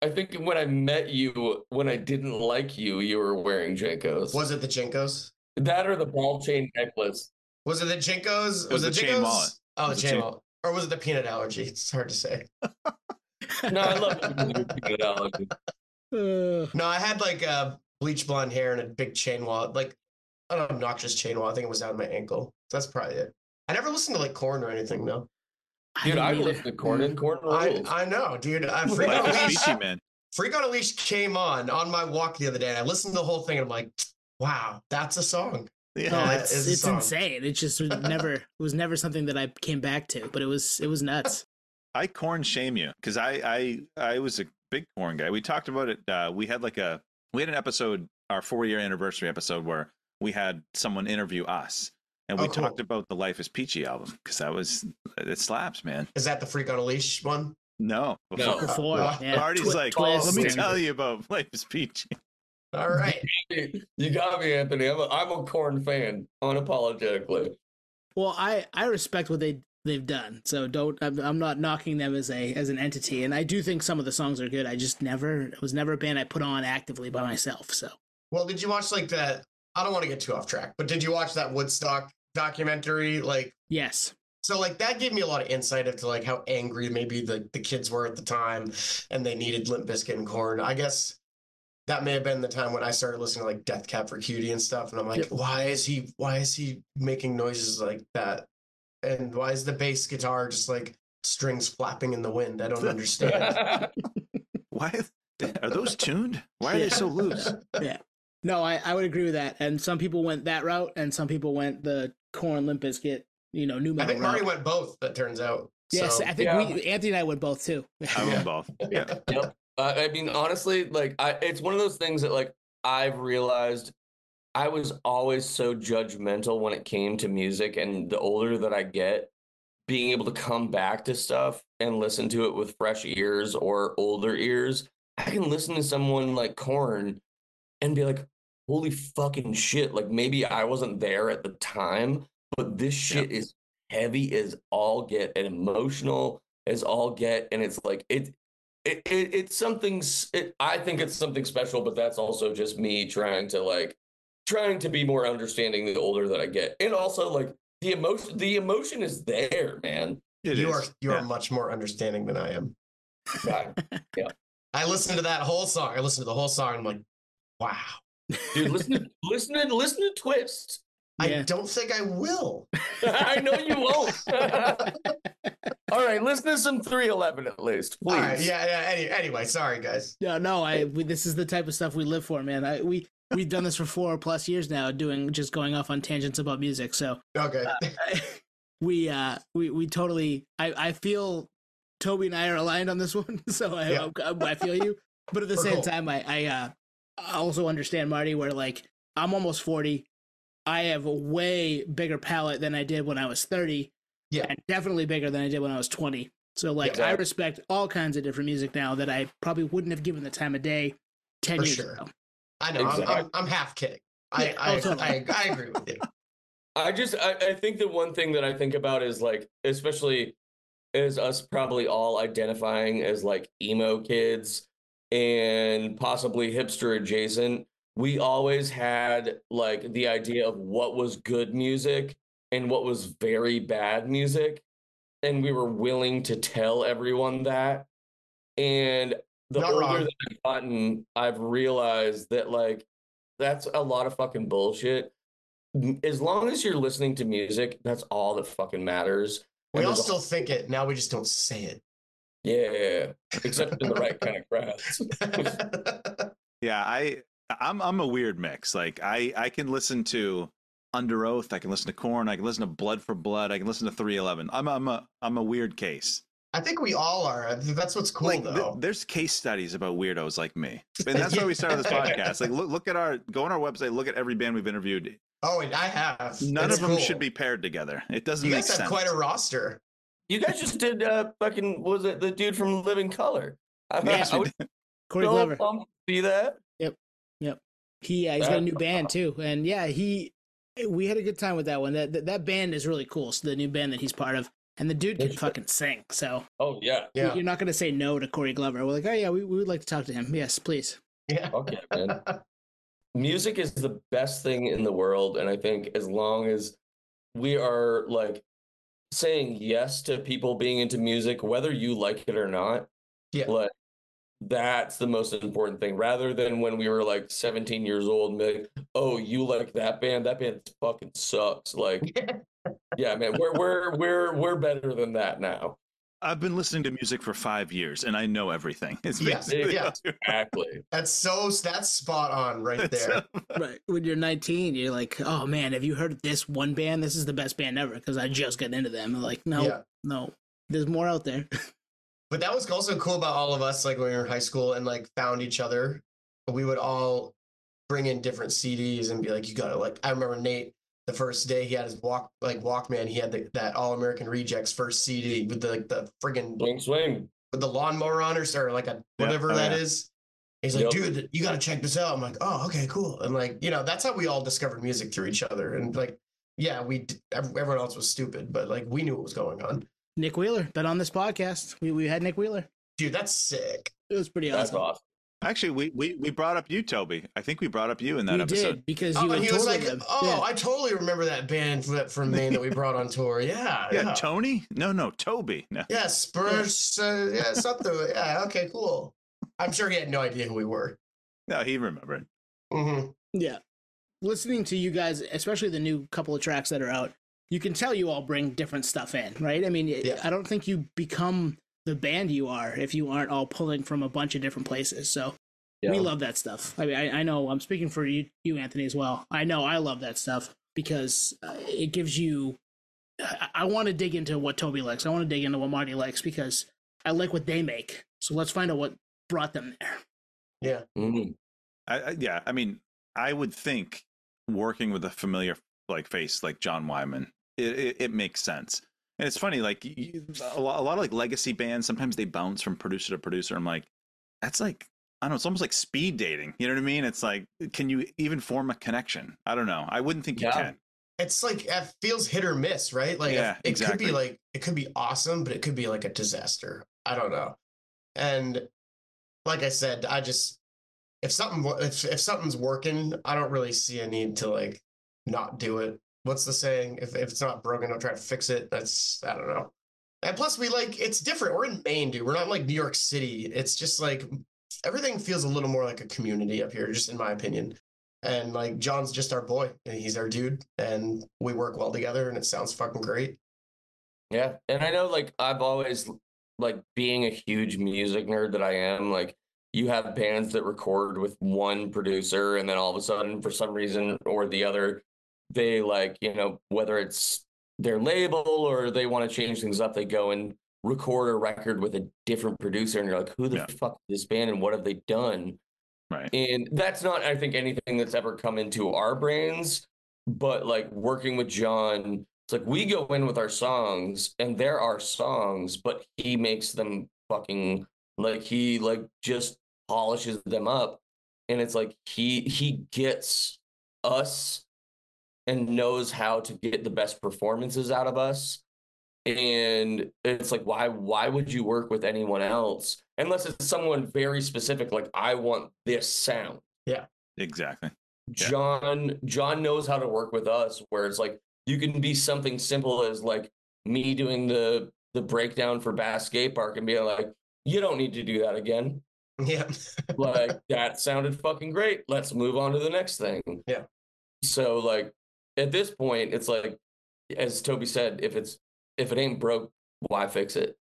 I think when I met you, when I didn't like you, you were wearing Jenkos. Was it the Jinkos? That or the ball chain necklace? Was it the Jinkos? It was it the chain Jinkos? wallet. Oh, It the was the chain chain- wallet. Or was it the peanut allergy? It's hard to say. No, I love the analogy. Uh, No, I had like a bleach blonde hair and a big chain wallet, like an obnoxious chain wallet. I think it was down my ankle. So that's probably it. I never listened to like Corn or anything, though. Dude, don't I either. listened to Corn and Corn I, rules. I know, dude. I Freak on Life a is Leash. Peachy, man. Freak on a Leash came on on my walk the other day, and I listened to the whole thing, and I'm like, wow, that's a song. Yeah. No, that it's is a it's song. insane. It just was never it was never something that I came back to, but it was it was nuts. I corn shame you because I, I I was a big corn guy. We talked about it. Uh, we had like a we had an episode, our four year anniversary episode, where we had someone interview us, and we Oh, cool. talked about the Life is Peachy album because that was it slaps, man. Is that the Freak on a Leash one? No, No. Before, Uh, yeah, Marty's Twi- like, twist let me and- tell you about Life is Peachy. All right. You got me, Anthony. I'm a, I'm a Corn fan, unapologetically. Well, I I respect what they they've done, so don't. I'm, I'm not knocking them as a as an entity, and I do think some of the songs are good. I just never it was never a band I put on actively by myself. So Well, did you watch like that? I don't want to get too off track, but did you watch that Woodstock documentary? Like, yes, so like that gave me a lot of insight into like how angry maybe the, the kids were at the time and they needed Limp Bizkit and Corn. I guess that may have been the time when I started listening to like Death Cab for Cutie and stuff. And I'm like, Yep. why is he why is he making noises like that? And why is the bass guitar just like strings flapping in the wind? I don't understand. Why are those tuned? Why are they so loose? no, I I would agree with that. And some people went that route, and some people went the Corn Limp Bizkit, you know, new I metal think Marty route. went both, that turns out. Yes, So, I think Yeah. we Anthony and I went both too. I went both. Yeah. Yep. Uh, I mean, honestly, like, I it's one of those things that, like, I've realized I was always so judgmental when it came to music, and the older that I get, being able to come back to stuff and listen to it with fresh ears or older ears, I can listen to someone like Korn and be like, holy fucking shit. Like, maybe I wasn't there at the time, but this shit is heavy as all get and emotional as all get. And it's like, it, it, it it's something, s- it, I think it's something special, but that's also just me trying to like, trying to be more understanding the older that I get. And also like the emotion, the emotion is there, man. It you is. are you are Yeah. much more understanding than I am. God, I listened to that whole song. I listened to the whole song. And I'm like, wow. dude, listen to, listen to, listen to Twist. I Yeah. don't think I will. I know you won't. All right, listen to some three eleven at least, please. All right. Yeah. Yeah. Any, anyway, sorry guys. No, no, I we, this is the type of stuff we live for, man. I we we've done this for four plus years now, doing just going off on tangents about music. So Okay. we uh we we totally I I feel Toby and I are aligned on this one. So I Yeah. I, I feel you, but at the We're same cool. time, I I uh I also understand Marty, where like I'm almost forty. I have a way bigger palette than I did when I was thirty. Yeah. And definitely bigger than I did when I was twenty. So like Yeah. I respect all kinds of different music now that I probably wouldn't have given the time of day ten For years sure. ago. I know. I'm, Exactly. I'm, I'm half kidding. I, Yeah, I, oh, totally. I, I agree with you. I just I, I think the one thing that I think about is like, especially is us probably all identifying as like emo kids and possibly hipster adjacent. We always had like the idea of what was good music and what was very bad music. And we were willing to tell everyone that. And the Not older wrong. that I've gotten, I've realized that like that's a lot of fucking bullshit. M- As long as you're listening to music, that's all that fucking matters. We And all there's a- still think it. Now we just don't say it. yeah, except in the right kind of crowds. Yeah, I I'm I'm a weird mix. Like I I can listen to Under Oath, I can listen to Korn, I can listen to Blood for Blood, I can listen to three eleven. I'm I'm a I'm a weird case. I think we all are. I think that's what's cool, like th- though. there's case studies about weirdos like me, and that's why we started this podcast. Like look look at our go on our website, look at every band we've interviewed. Oh, and I have. None It's of them cool. should be paired together. It doesn't You make guys have sense. quite a roster. You guys just did uh fucking what was it the dude from Living Color? I, Yes, I we was did. Corey so Glover. pumped to see that. He uh, he's got a new That- band too, and yeah, he we had a good time with that one. That that, that band is really cool. So the new band that he's part of, And the dude can That's- fucking sing, so Oh yeah, Yeah. you're not going to say no to Corey Glover. We're like, oh yeah, we, we would like to talk to him. Yes, please. Yeah. okay, man. Music is the best thing in the world, and I think as long as we are like saying yes to people being into music, whether you like it or not, Yeah. like that's the most important thing. Rather than when we were like seventeen years old and be like, oh, you like that band? That band fucking sucks. Like, yeah, man, we're we're we're we're better than that now. I've been listening to music for five years and I know everything. It's Yeah, basically yeah. Exactly. That's so that's spot on right there. Right. When you're nineteen, you're like, oh man, have you heard of this one band? This is the best band ever because I just got into them. I'm like, no, Yeah. no, there's more out there. But that was also cool about all of us, like when we were in high school and like found each other. We would all bring in different C Ds and be like, you gotta like. I remember Nate the first day he had his walk like Walkman. He had the, that All American Rejects first C D with the like the friggin' Swing, swing. with the lawnmower on or, or like a Yeah. whatever Oh, that yeah. is. He's like, Yep. dude, you gotta check this out. I'm like, oh, okay, cool. And like, you know, that's how we all discovered music through each other. And like, yeah, we d- everyone else was stupid, but like we knew what was going on. Nick Wheeler, been on this podcast. We we had Nick Wheeler. Dude, that's sick. It was pretty That's awesome. awesome. Actually, we, we we brought up you, Toby. I think we brought up you in that We episode. did because Oh, you and had he was told like, them. oh, Yeah. I totally remember that band from, from Maine that we brought on tour. Yeah, Yeah, yeah. Tony? No, no, Toby. No. Yeah, Spurs, uh, yeah, something. Yeah, okay, cool. I'm sure he had no idea who we were. No, he remembered. Mm-hmm. Yeah. Listening to you guys, especially the new couple of tracks that are out, you can tell you all bring different stuff in, right? I mean, Yeah. I don't think you become the band you are if you aren't all pulling from a bunch of different places. So Yeah. we love that stuff. I mean, I, I know I'm speaking for you, you, Anthony, as well. I know I love that stuff because uh, it gives you. I, I want to dig into what Toby likes. I want to dig into what Marty likes because I like what they make. So let's find out what brought them there. Yeah. Mhm. I, I, yeah, I mean, I would think working with a familiar like face like John Wyman, it, it, it makes sense. And it's funny, like you, a, lot, a lot of like legacy bands, sometimes they bounce from producer to producer. I'm like, that's like, I don't know, it's almost like speed dating. You know what I mean? It's like, can you even form a connection? I don't know. I wouldn't think you Yeah. can. It's like it feels hit or miss, right? Like Yeah, it exactly. could be like it could be awesome, but it could be like a disaster. I don't know. And like I said, I just if something wo- if if something's working, I don't really see a need to like not do it. What's the saying? If if it's not broken, don't try to fix it. That's I don't know. And plus, we like it's different. We're in Maine, dude. We're not in, like New York City. It's just like everything feels a little more like a community up here, just in my opinion. And like John's just our boy, and he's our dude, and we work well together, and it sounds fucking great. Yeah. And I know like I've always like being a huge music nerd that I am, like you have bands that record with one producer and then all of a sudden for some reason or the other, they like, you know, whether it's their label or they want to change things up, they go and record a record with a different producer and you're like, who the Yeah. fuck is this band and what have they done? Right. And that's not, I think, anything that's ever come into our brains, but like working with John, it's like we go in with our songs and they're our songs, but he makes them fucking like he like just polishes them up. And it's like he he gets us and knows how to get the best performances out of us. And it's like, why why would you work with anyone else unless it's someone very specific, like I want this sound. Exactly. Yeah. John John knows how to work with us, where it's like you can be something simple as like me doing the the breakdown for Bass Skate Park and being like, you don't need to do that again. Yeah. Like that sounded fucking great. Let's move on to the next thing. Yeah. So like at this point, it's like, as Toby said, if it's if it ain't broke, why fix it?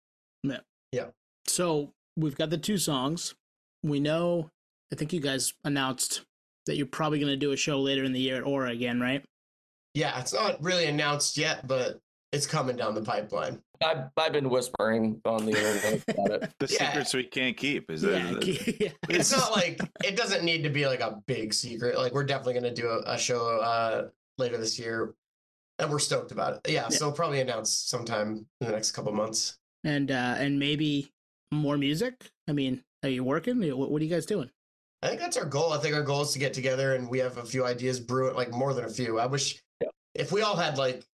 So we've got the two songs. We know, I think you guys announced that you're probably going to do a show later in the year at Aura again, right? Yeah, it's not really announced yet, but it's coming down the pipeline. I've, I've been whispering on the internet about it. The Yeah. secrets we can't keep is Yeah. that yeah. It's not like it doesn't need to be like a big secret. Like we're definitely going to do a, a show uh, later this year, and we're stoked about it. Yeah, Yeah. so probably announce sometime in the next couple months. And uh, and maybe more music. I mean, are you working? What, what are you guys doing? I think that's our goal. I think our goal is to get together, and we have a few ideas brewing, like more than a few. I wish Yeah. if we all had like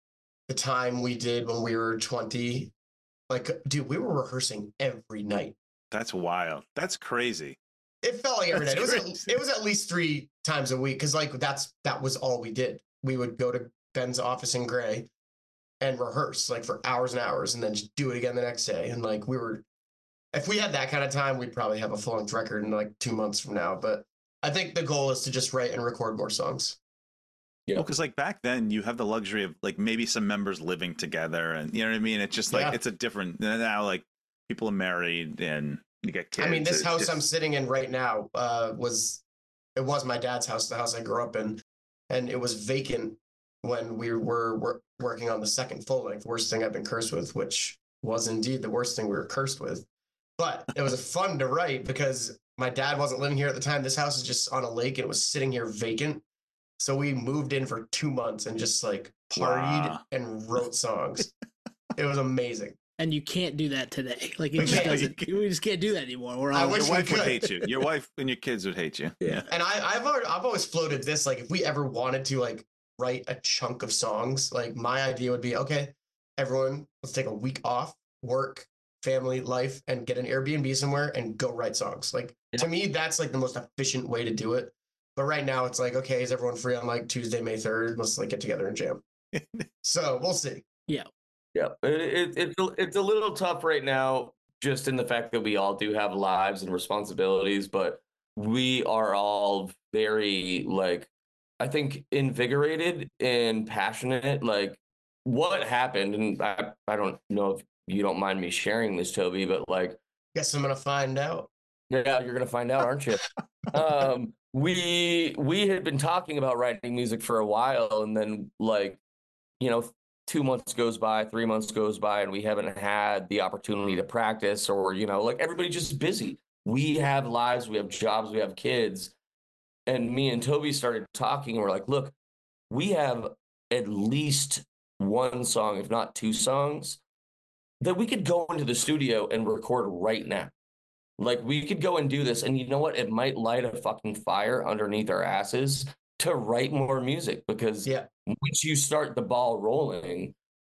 the time we did when we were twenty. Like, dude, we were rehearsing every night. That's wild. That's crazy. It felt like every That's night. It was crazy. at, it was at least three times a week because like that's that was all we did. We would go to Ben's office in Gray and rehearse like for hours and hours, and then just do it again the next day. And like we were, if we had that kind of time, we'd probably have a full length record in like two months from now. But I think the goal is to just write and record more songs. Yeah, well, because like back then you have the luxury of like maybe some members living together, and you know what I mean. It's just like Yeah. it's a different now. Like people are married and you get kids. I mean, this It's house just- I'm sitting in right now uh, was it was my dad's house, the house I grew up in, and it was vacant when we were wor- working on the second full length. Worst thing I've been cursed with, which was indeed the worst thing we were cursed with. But it was fun to write because my dad wasn't living here at the time. This house is just on a lake and it was sitting here vacant. So we moved in for two months and just like partied Wow. and wrote songs. It was amazing. And you can't do that today. Like it We just can't. doesn't. We just can't do that anymore. We're I all. wish your we wife would could. hate you. Your wife and your kids would hate you. Yeah. And I, I've already, I've always floated this, like if we ever wanted to like write a chunk of songs, like my idea would be, okay, everyone, let's take a week off, work, family, life, and get an Airbnb somewhere and go write songs. Like Yeah. to me, that's like the most efficient way to do it. But right now it's like, okay, is everyone free on like Tuesday, May third? Let's like get together and jam. So we'll see. Yeah, it, it, it's a- it's a little tough right now, just in the fact that we all do have lives and responsibilities, but we are all very like, I think, invigorated and passionate. Like what happened, and I, I don't know if you don't mind me sharing this, Toby, but like, Guess I'm gonna find out. yeah, you're gonna find out, aren't you? um, we we had been talking about writing music for a while, and then like, you know, two months goes by, three months goes by, and we haven't had the opportunity to practice, or you know, like everybody's just busy. We have lives, we have jobs, we have kids, and me and Toby started talking, and we're like, look, we have at least one song, if not two songs, that we could go into the studio and record right now. Like we could go and do this, and you know what? It might light a fucking fire underneath our asses to write more music, because Yeah. once you start the ball rolling,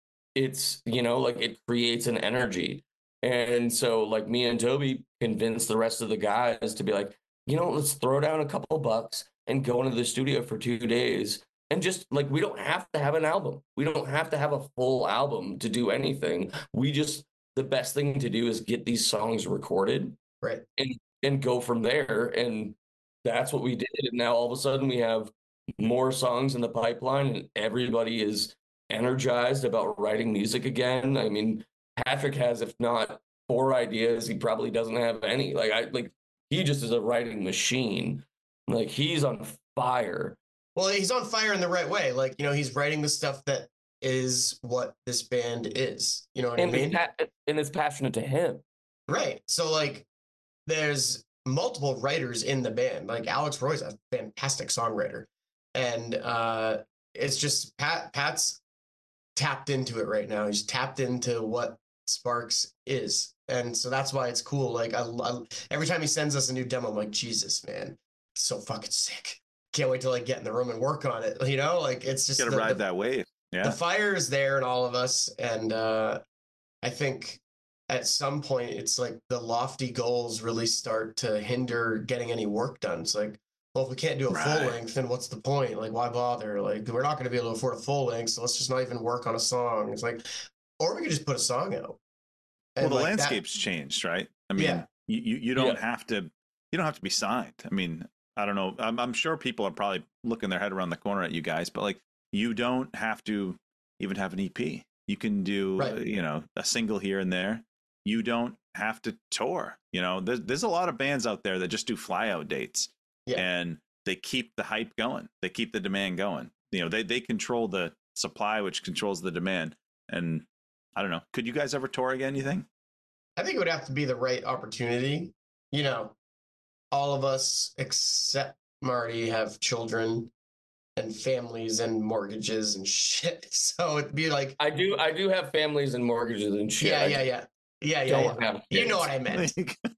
it's, you know, like it creates an energy. And so like me and Toby convinced the rest of the guys to be like, you know, let's throw down a couple bucks and go into the studio for two days. And just like, we don't have to have an album. We don't have to have a full album to do anything. We just, the best thing to do is get these songs recorded Right. and, and go from there. And that's what we did. And now all of a sudden we have more songs in the pipeline and everybody is energized about writing music again. I mean, Patrick has, if not four ideas, he probably doesn't have any. Like I like he just is a writing machine. Like he's on fire. Well, he's on fire in the right way. Like, you know, he's writing the stuff that is what this band is. You know what And I it's, mean? pa- and it's passionate to him. Right. So like there's multiple writers in the band. Like Alex Roy's a fantastic songwriter. And uh it's just Pat Pat's tapped into it right now. He's tapped into what Sparks is. And so that's why it's cool. Like I, I every time he sends us a new demo, I'm like, Jesus, man, so fucking sick. Can't wait to like get in the room and work on it. You know, like it's just You gotta the- ride the- that wave. Yeah. the fire is there in all of us, and uh I think at some point it's like the lofty goals really start to hinder getting any work done. It's like, well, if we can't do a full Right. length, then what's the point? Like, why bother? Like, we're not going to be able to afford a full length, so let's just not even work on a song. It's like, or we could just put a song out. Well, And, the like, that- landscape's changed, right? I mean, Yeah. you, you you don't Yeah. have to you don't have to be signed. I mean, I don't know. I'm, I'm sure people are probably looking their head around the corner at you guys, but like, you don't have to even have an E P. You can do, Right. uh, you know, a single here and there. You don't have to tour. You know, there's there's a lot of bands out there that just do flyout dates, Yeah. and they keep the hype going. They keep the demand going. You know, they they control the supply, which controls the demand. And I don't know. Could you guys ever tour again? You think? I think it would have to be the right opportunity. You know, all of us except Marty have children and families and mortgages and shit. So it'd be like, I do I do have families and mortgages and shit. yeah, I yeah, yeah. Yeah, yeah, don't yeah. have You know kids. what I meant.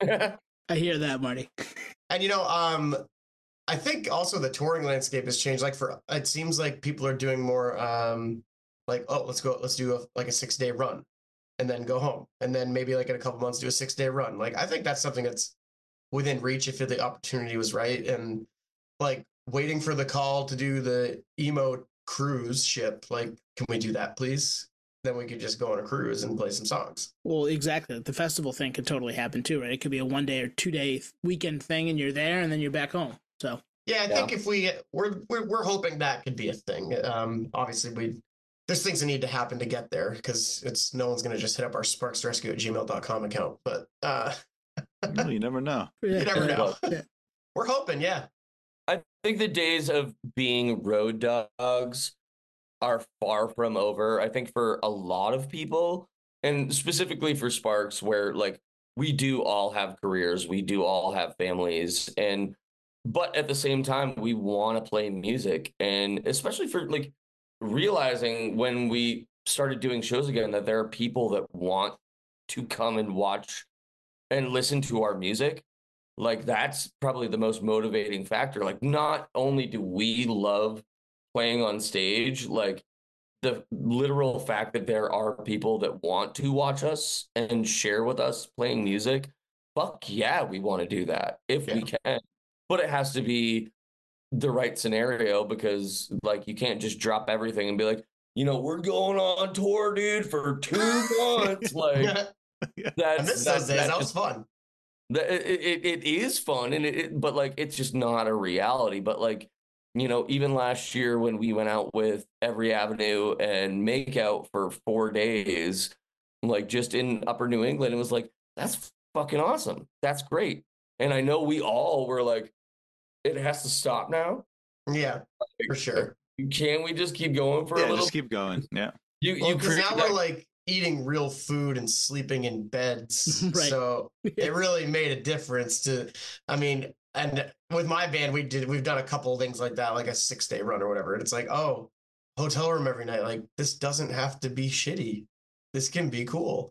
I hear that, Marty. And you know, um, I think also the touring landscape has changed. Like for it seems like people are doing more um like, oh, let's go, let's do a, like a six day run and then go home. And then maybe like in a couple months, do a six day run. Like, I think that's something that's within reach if the opportunity was right. And like waiting for the call to do the emo cruise ship, like, can we do that, please? Then we could just go on a cruise and play some songs. Well, exactly. The festival thing could totally happen too, right? It could be a one day or two day weekend thing, and you're there, and then you're back home. So yeah, I Yeah. think if we we're, we're we're hoping that could be a thing. Um, obviously, we there's things that need to happen to get there because it's no one's gonna just hit up our sparksrescue at gmail dot com account. But uh, Well, you never know. you never know. Yeah. We're hoping, yeah. I think the days of being road dogs are far from over. I think for a lot of people, and specifically for Sparks, where like we do all have careers, we do all have families, and but at the same time, we want to play music, and especially for like realizing when we started doing shows again that there are people that want to come and watch and listen to our music. Like that's probably the most motivating factor. Like not only do we love playing on stage, like the literal fact that there are people that want to watch us and share with us playing music, fuck yeah, we want to do that if Yeah. we can. But it has to be the right scenario because like you can't just drop everything and be like, you know, we're going on tour, dude, for two months. Like I that's miss that, those days. that That was just- fun. that it, it, it is fun and it, it but like it's just not a reality. But like, you know, even last year when we went out with Every Avenue and Make Out for four days, like just in Upper New England, it was like, that's fucking awesome. That's great. And I know we all were like, it has to stop now. Yeah, for sure. Can we just keep going for Yeah, a little? just keep going. Yeah. You Well, you because create now that- we're like eating real food and sleeping in beds. Right. So Yeah. it really made a difference to, I mean, and with my band, we did, we've done a couple of things like that, like a six day run or whatever. And it's like, oh, hotel room every night. Like this doesn't have to be shitty. This can be cool.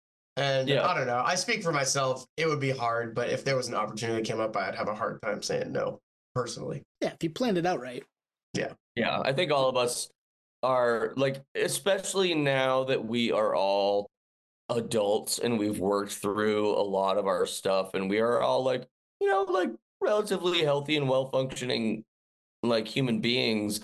And Yeah. I don't know. I speak for myself. It would be hard, but if there was an opportunity that came up, I'd have a hard time saying no personally. Yeah, if you planned it out right. Yeah, I think all of us are like, especially now that we are all adults and we've worked through a lot of our stuff and we are all like, you know, like relatively healthy and well functioning like human beings.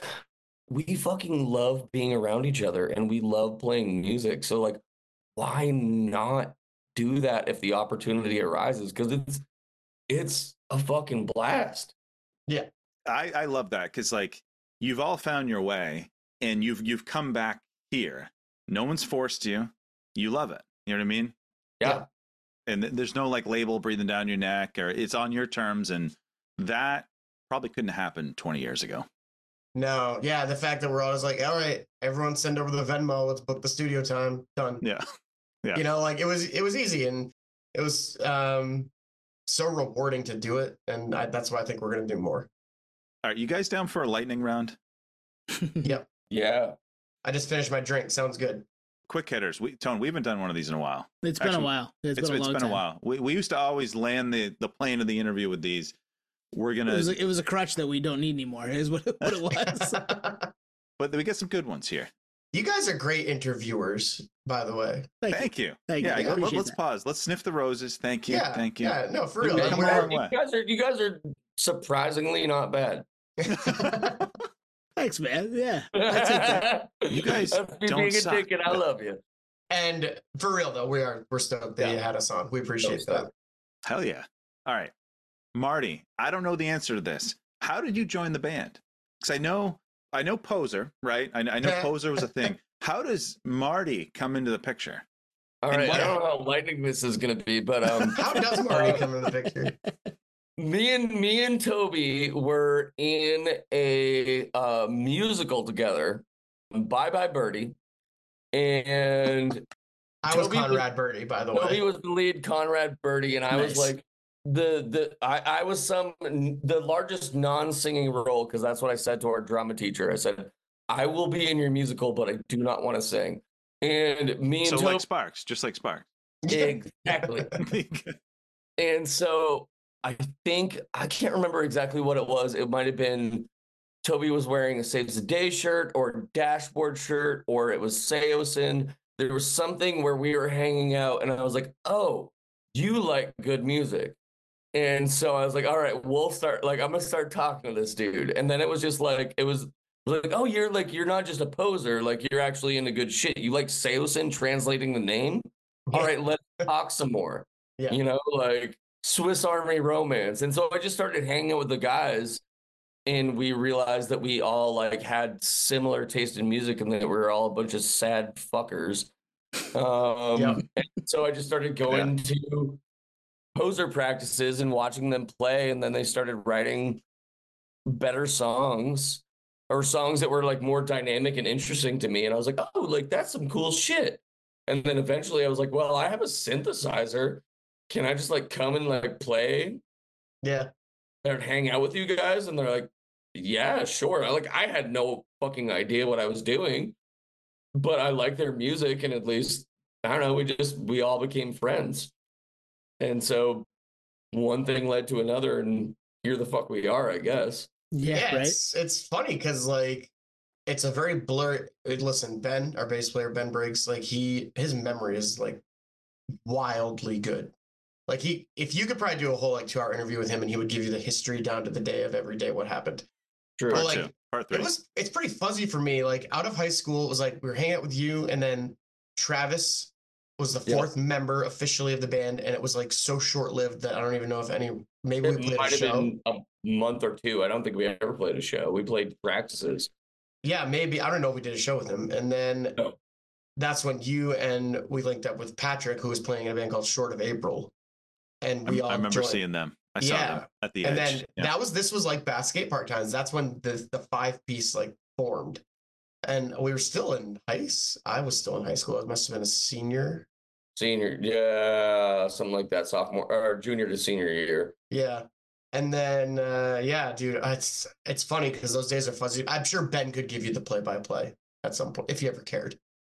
We fucking love being around each other and we love playing music. So like, why not do that if the opportunity arises? Because it's it's a fucking blast. I, I love that because like you've all found your way and you've you've come back here. No one's forced you. You love it. You know what I mean? Yeah. And th- there's no like label breathing down your neck or it's on your terms. And that probably couldn't happen twenty years ago. No, yeah, the fact that we're always like, all right, everyone send over the Venmo, let's book the studio time, done. Yeah. Yeah. You know, like it was it was easy and it was um so rewarding to do it, and I, that's why I think we're gonna do more. All right. You guys down for a lightning round? Yep. Yeah. I just finished my drink. Sounds good. Quick hitters. We Tone, we haven't done one of these in a while. It's been Actually, a while. It's It's, been a it's long been time. a while. We we used to always land the the plane of the interview with these. We're It gonna was, a, it was a crutch that we don't need anymore. Is what, it- what it was. but we get some good ones here. You guys are great interviewers, by the way. Thank, Thank you. Thank yeah, you. I let, appreciate us that. pause. Let's sniff the roses. Thank you. Yeah. Thank you. Yeah, no, for We- real. we Like, come a we're- long way. You guys are you guys are surprisingly not bad. Thanks, man. Yeah. I take that. You guys That's me don't being a suck. dick and I love you. And for real though, we are we're stoked that you Yeah. had us on. We appreciate So that. stoked. Hell yeah. All right. Marty, I don't know the answer to this. How did you join the band? Because I know I know Poser, right? I, I know Yeah. Poser was a thing. How does Marty come into the picture? All And right, what- I don't know how lightning this is gonna be, but um How does Marty come in the picture? me and me and Toby were in a uh, musical together, Bye Bye Birdie, and I was Toby was- Conrad Birdie, by the Toby way. was the lead, Conrad Birdie, and I was Nice. like the the I, I was some the largest non-singing role because that's what I said to our drama teacher. I said, I will be in your musical, but I do not want to sing. And me and So Toby like Sparks, just like Sparks. exactly. And so I think I can't remember exactly what it was. It might have been Toby was wearing a Saves the Day shirt or dashboard shirt, or it was Seosin. There was something where we were hanging out, and I was like, oh, you like good music. And so I was like, all right, we'll start, like, I'm going to start talking to this dude. And then it was just like, it was like, oh, you're like, you're not just a poser. Like, you're actually into good shit. You like Seosin translating the name? All right, let's talk some more. Yeah. You know, like Swiss Army Romance. And so I just started hanging out with the guys, and we realized that we all like had similar taste in music and that we were all a bunch of sad fuckers. Um, Yep. and so I just started going Yeah. to poser practices and watching them play, and then they started writing better songs or songs that were like more dynamic and interesting to me. And I was like, oh, like that's some cool shit. And then eventually I was like, well, I have a synthesizer. Can I just like come and like play Yeah. and hang out with you guys? And they're like, yeah, sure. I like I had no fucking idea what I was doing, but I like their music, and at least I don't know, we just we all became friends. And so one thing led to another, and here the fuck we are, I guess. Yeah, Yeah, right. it's it's funny because like it's a very blurry. Listen, Ben, our bass player, Ben Briggs, like he his memory is like wildly good. Like he, if you could probably do a whole like two hour interview with him, and he would give you the history down to the day of every day what happened. True. But Part like two, part three. it was, it's pretty fuzzy for me. Like out of high school, it was like we were hanging out with you, and then Travis was the Yeah. fourth member officially of the band, and it was like so short lived that I don't even know if any. Maybe we It played a might have show. been a month or two. I don't think we ever played a show. We played practices. Yeah, maybe. I don't know if we did a show with him. And then No. that's when you and we linked up with Patrick, who was playing in a band called Short of April. And we I, all I remember joined. seeing them. I saw Yeah. them at the And edge. then Yeah. that was this was like Bass Skate Park times. That's when the the five piece like formed. And we were still in high school. I was still in high school. I must have been a senior. Senior, yeah, something like that, sophomore or junior to senior year. Yeah. And then uh yeah, dude, it's it's funny because those days are fuzzy. I'm sure Ben could give you the play by play at some point if you ever cared.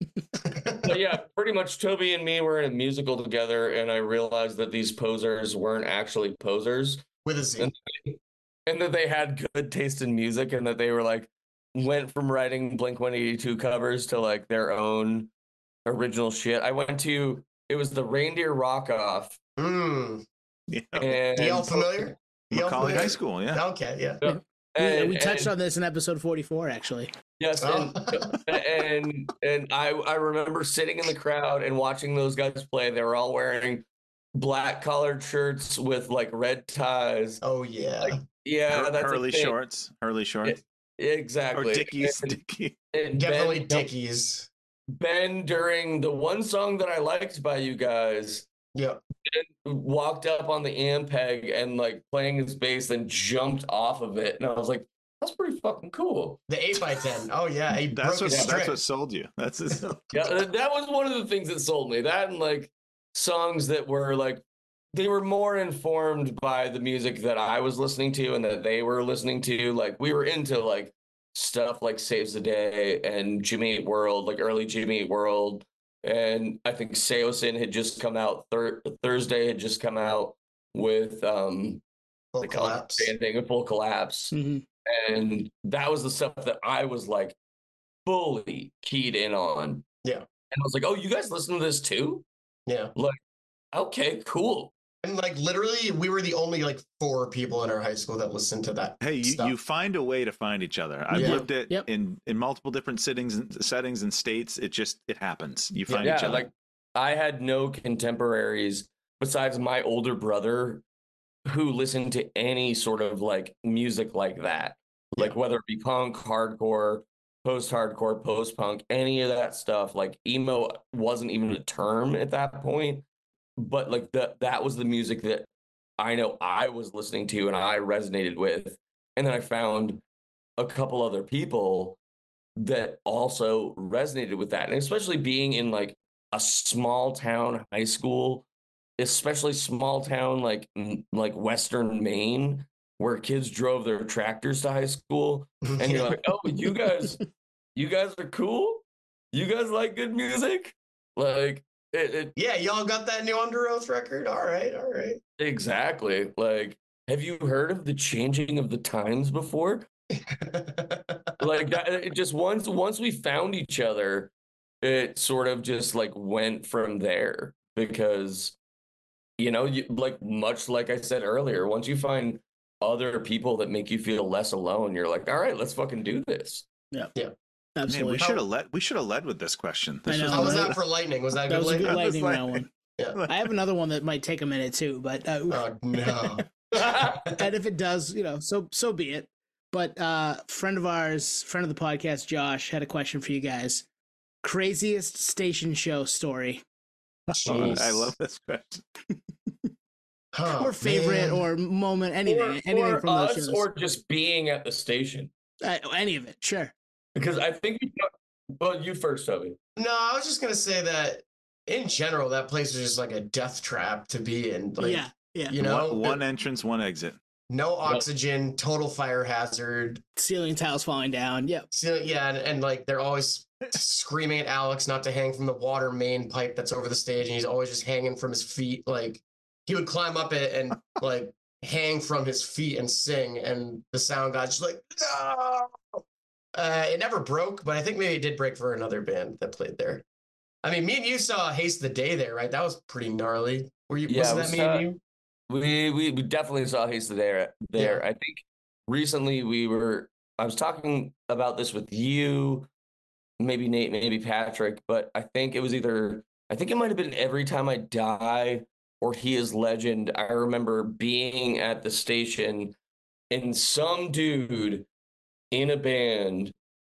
But yeah, pretty much Toby and me were in a musical together, and I realized that these posers weren't actually posers, With a Z. and, and that they had good taste in music, and that they were like went from writing Blink one eighty-two covers to like their own original shit. I went to it was the Reindeer Rock Off, Mm. Yeah. and D L familiar? D L Macaulay familiar? High School. Yeah. Okay, yeah. We, and- we touched and- on this in episode forty-four, actually. Yes, Oh. and, and and I I remember sitting in the crowd and watching those guys play. They were all wearing black collared shirts with like red ties. Oh yeah. Like, yeah, Hur- that's a Hurley thing. shorts. Hurley shorts. Exactly. Or Dickies. And, Dickie. and Definitely ben, Dickies. Ben, during the one song that I liked by you guys, Yep. walked up on the Ampeg and like playing his bass, then jumped off of it, and I was like, "That's pretty fucking cool." The eight by ten. Oh yeah. He That's broke what. his That's string. what sold you. That's his, Yeah, that that was one of the things that sold me. That and like songs that were like they were more informed by the music that I was listening to and that they were listening to. Like we were into like stuff like Saves the Day and Jimmy Eat World, like early Jimmy Eat World. And I think Seosin had just come out. Thir- Thursday had just come out with um Full the collapse. banding a full collapse. hmm And that was the stuff that I was like fully keyed in on. Yeah. And I was like, oh, you guys listen to this too? Yeah. Okay, cool. And like literally we were the only like four people in our high school that listened to that. hey, you, stuff. you find a way to find each other. I've Yeah. lived it Yep. in in multiple different settings and settings and states. It just it happens. You find each Yeah, other. like I had no contemporaries besides my older brother who listened to any sort of like music like that. Like Yeah. whether it be punk, hardcore, post-hardcore, post-punk, any of that stuff. Like emo wasn't even a term at that point. But like that that was the music that I know I was listening to and I resonated with. And then I found a couple other people that also resonated with that. And especially being in like a small town high school, especially small town like m- like Western Maine, where kids drove their tractors to high school. And you're like, oh, you guys, you guys are cool. You guys like good music. Like it, it Yeah, y'all got that new Under Oath record? All right, all right. exactly. Like, have you heard of the changing of the times before? Like that, it just once once we found each other, it sort of just like went from there because you know, you, like much like I said earlier, once you find other people that make you feel less alone, you're like, all right, let's fucking do this. Yeah. Yeah. Man, Absolutely. we should have led. We should have led with this question. This I know, How was right? that for lightning? Was that a That good was a lightning? good That was lightning like- round one. Yeah. I have another one that might take a minute too, but uh, Oh no. and if it does, you know, so so be it. But uh friend of ours, friend of the podcast, Josh, had a question for you guys. Craziest station show story, Oh, Jeez. I love this question. Huh, or favorite, man. or moment, anything, or, anything or from those us, shows, or just being at the station. uh, any of it, sure. Because I think we. Well, you first, Toby. No, I was just gonna say that in general, that place is just like a death trap to be in. Like, yeah, yeah. you know, one, one entrance, one exit. no oxygen, total fire hazard. Ceiling tiles falling down. Yep. So yeah, and, and like they're always screaming at Alex not to hang from the water main pipe that's over the stage, and he's always just hanging from his feet. Like he would climb up it and like hang from his feet and sing, and the sound guy's just like, no. Uh, it never broke, but I think maybe it did break for another band that played there. I mean, me and you saw Haste the Day there, right? That was pretty gnarly. Were you? Yeah, wasn't we that me saw- and you? We we, we definitely saw Haste there. There, I think recently we were. I was talking about this with you, maybe Nate, maybe Patrick, but I think it was either. I think it might have been Every Time I Die or He Is Legend. I remember being at the station, and some dude in a band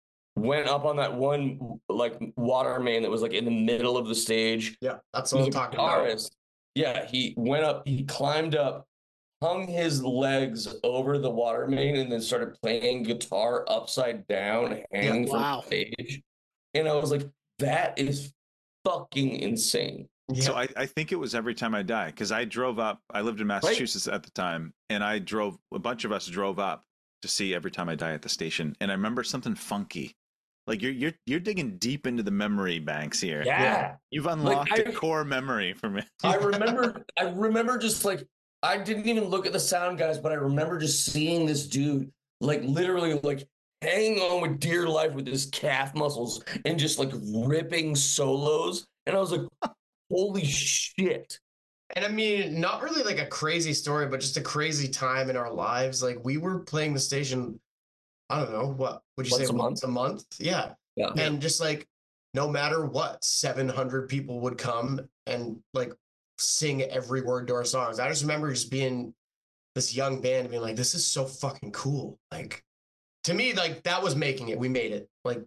went up on that one like water main that was like in the middle of the stage. Yeah, that's He what was I'm a talking about. guitarist. Yeah, he went up, he climbed up, hung his legs over the water main, and then started playing guitar upside down, hanging from Wow. the stage. And I was like, that is fucking insane. Yeah. So I, I think it was Every Time I Die because I drove up. I lived in Massachusetts at the time, and I drove. A bunch of us drove up to see Every Time I Die at the station, and I remember something funky. Like you're you're you're digging deep into the memory banks here. Yeah. You've unlocked I- a core memory for me. I remember I remember just like I didn't even look at the sound guys, but I remember just seeing this dude like literally like hanging on with dear life with his calf muscles and just like ripping solos. And I was like, holy shit. And I mean, not really like a crazy story, but just a crazy time in our lives. Like we were playing the station, I don't know, what would you Once say, a once a month? Yeah. Yeah. And just like, no matter what, seven hundred people would come and like sing every word to our songs. I just remember just being this young band and being like, this is so fucking cool. Like, to me, like that was making it. We made it. Like,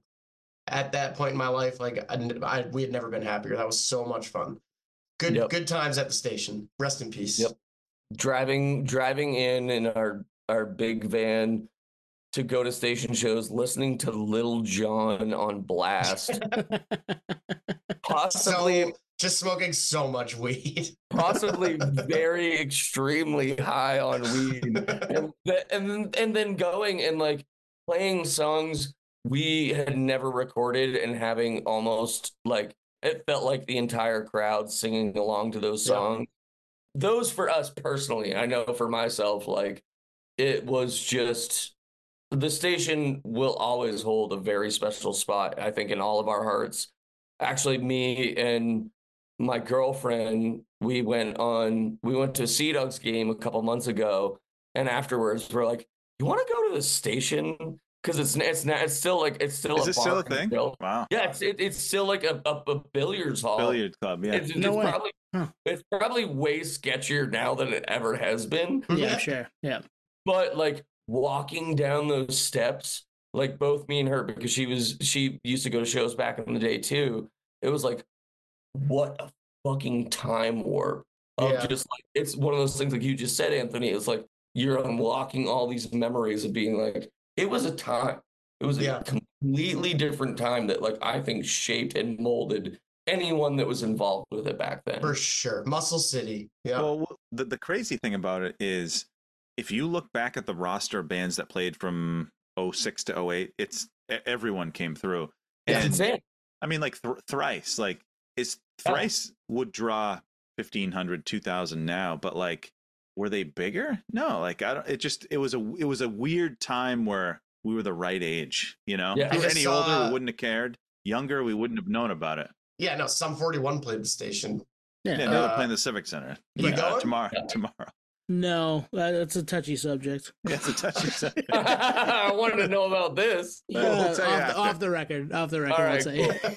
at that point in my life, like I, I we had never been happier. That was so much fun. Good, Yep. good times at the station. Rest in peace. Yep. Driving driving in in our our big van to go to station shows, listening to Lil Jon on blast. Possibly So just smoking so much weed. possibly very extremely high on weed. And, th- and then and then going and like playing songs we had never recorded and having almost like it felt like the entire crowd singing along to those Yeah. songs. Those for us personally, I know for myself, like it was just the station will always hold a very special spot, I think, in all of our hearts. Actually, me and my girlfriend, we went on, we went to a Sea Dogs game a couple months ago, and afterwards we're like, "You want to go to the station?" Because it's it's not it's still like it's still Is a it still a bar and thing? grill. Wow. Yeah, it's it, it's still like a, a, a billiards hall. Billiard club. Yeah. It's, it's No way. probably Huh. it's probably way sketchier now than it ever has been. Yeah, sure. Yeah. But like walking down those steps, like both me and her, because she was she used to go to shows back in the day too. It was like, what a fucking time warp of Yeah. just like it's one of those things like you just said, Anthony. It's like you're unlocking all these memories of being like it was a time. It was a Yeah. completely different time that like I think shaped and molded anyone that was involved with it back then. For sure. Muscle City. Yeah. Well, the, the crazy thing about it is if you look back at the roster of bands that played from oh six to oh eight, it's e- everyone came through. It's And insane. I mean, like Th- Thrice, like is Thrice would draw fifteen hundred, two thousand now, but like, were they bigger? No, like I don't, it just, it was a, it was a weird time where we were the right age. You know, Yeah. if we were I any saw- older, we wouldn't have cared. Younger, we wouldn't have known about it. Yeah, no, Sum forty-one played the station. Yeah. Yeah, now they're Uh, playing the Civic Center you uh, going? tomorrow. Yeah. Tomorrow. No, that- that's a touchy subject. Yeah, it's a touchy subject. I wanted to know about this. We'll tell you off, the, after. off the record. Off the record. All I'll right, tell you. cool.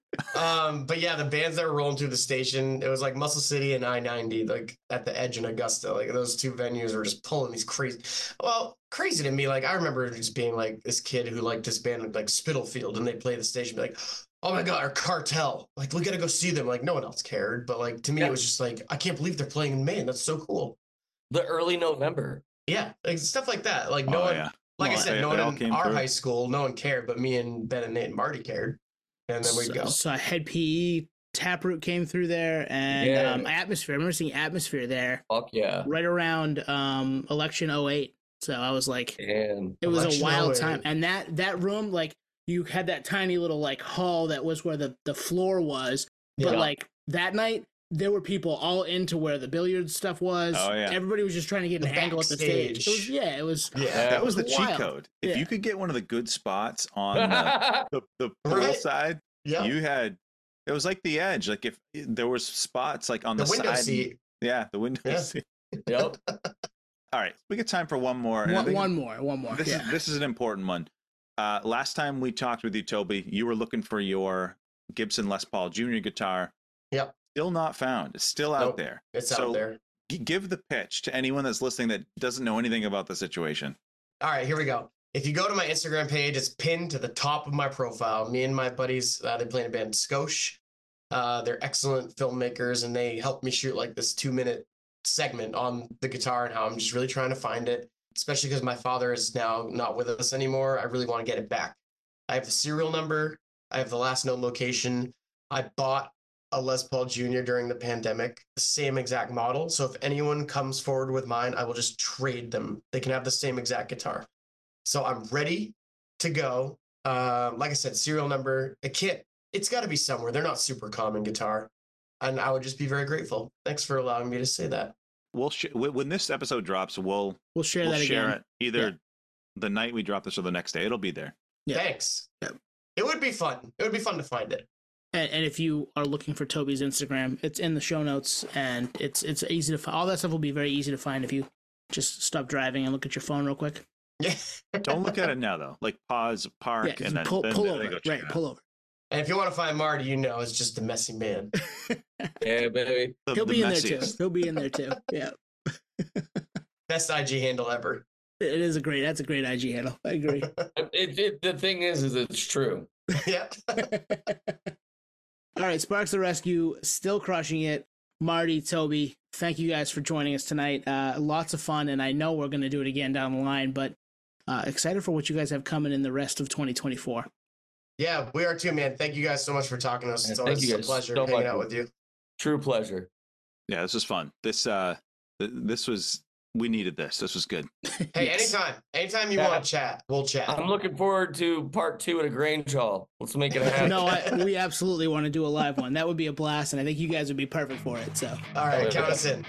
Um, but yeah, the bands that were rolling through the station, it was like Muscle City and I ninety, like at the Edge in Augusta. Like those two venues were just pulling these crazy, well, crazy to me. Like I remember just being like this kid who liked this band like Spitalfield, and they play the station, be like, oh my god, our Cartel, like we gotta go see them. Like no one else cared, but like to me, Yeah. it was just like I can't believe they're playing in Maine. That's so cool. The early November. Yeah, like stuff like that. Like no Oh, one, yeah. like I Well, said, they- no they all one in came our through. high school, no one cared, but me and Ben and Nate and Marty cared, and then we'd So, go. so Head P E, Taproot came through there, and Yeah. um, Atmosphere. I remember seeing Atmosphere there Fuck yeah. right around um, election oh eight. So I was like, And it was Election a wild oh eight. time. And that that room, like, you had that tiny little like hall that was where the the floor was, but Yeah. like that night there were people all into where the billiards stuff was. Oh, yeah. Everybody was just trying to get an The angle at the stage. It was, backstage. yeah, it was. Yeah. That was the cheat wild. code. If Yeah. you could get one of the good spots on the, the, the pool Right. side, Yeah. you had. It was like the edge. Like if there was spots like on the, the window side. seat. Yeah, the window Yeah. seat. Yep. All right, we get time for one more. and I One, think one more, one more. This yeah. is this is an important one. Uh, last time we talked with you, Toby, you were looking for your Gibson Les Paul Junior guitar. Yep. Still not found. It's still out Nope. there. It's So- out there. G- give the pitch to anyone that's listening that doesn't know anything about the situation. All right, here we go. If you go to my Instagram page, it's pinned to the top of my profile. Me and my buddies, uh, they play in a band, Skosh. Uh, they're excellent filmmakers, and they helped me shoot like this two minute segment on the guitar and how I'm just really trying to find it, especially because my father is now not with us anymore. I really want to get it back. I have the serial number. I have the last known location. I bought a Les Paul Junior during the pandemic, the same exact model. So if anyone comes forward with mine, I will just trade them. They can have the same exact guitar. So I'm ready to go. Um, like I said, serial number. It can't. It's got to be somewhere. They're not super common guitar, and I would just be very grateful. Thanks for allowing me to say that. We'll sh- wh- when this episode drops, we'll We'll share we'll that share again. it either Yeah. the night we drop this or the next day. It'll be there. Yeah. Thanks. Yep. It would be fun. It would be fun to find it. And, and if you are looking for Toby's Instagram, it's in the show notes, and it's it's easy to find. All that stuff will be very easy to find if you just stop driving and look at your phone real quick. Yeah. Don't look at it now though. Like pause, park, Yeah, and then pull, then, pull then over. go check Right, it out. pull over. And if you want to find Marty, you know it's just a messy man. Yeah, baby. The- He'll the be in there too. messiest. He'll be in there too. Yeah, Best I G handle ever. it is a great. That's a great I G handle. I agree. It, it, the thing is, is it's true. Yeah. All right, Sparks the Rescue, still crushing it. Marty, Toby, thank you guys for joining us tonight. Uh, lots of fun, and I know we're going to do it again down the line, but uh, excited for what you guys have coming in the rest of twenty twenty-four. Yeah, we are too, man. Thank you guys so much for talking to us. It's Yeah, thank always you a guys pleasure so hanging much. out with you. True pleasure. Yeah, this was fun. This uh, th- this was we needed this. This was good. Hey, Yes. anytime. Anytime you Yeah. want to chat, we'll chat. I'm looking forward to part two at a Grange Hall. Let's make it happen. No, I, we absolutely want to do a live one. That would be a blast, and I think you guys would be perfect for it. So, All right, count us in.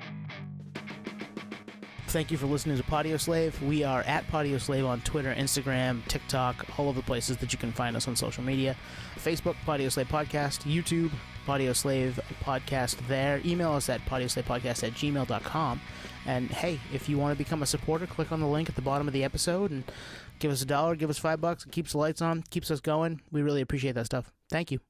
thank you for listening to Podio Slave. We are at Podio Slave on Twitter, Instagram, TikTok, all of the places that you can find us on social media. Facebook, Podio Slave Podcast, YouTube, Podio Slave Podcast there. Email us at podioslavepodcast at gmail dot com. And hey, if you want to become a supporter, click on the link at the bottom of the episode and give us a dollar, give us five bucks. It keeps the lights on, keeps us going. We really appreciate that stuff. Thank you.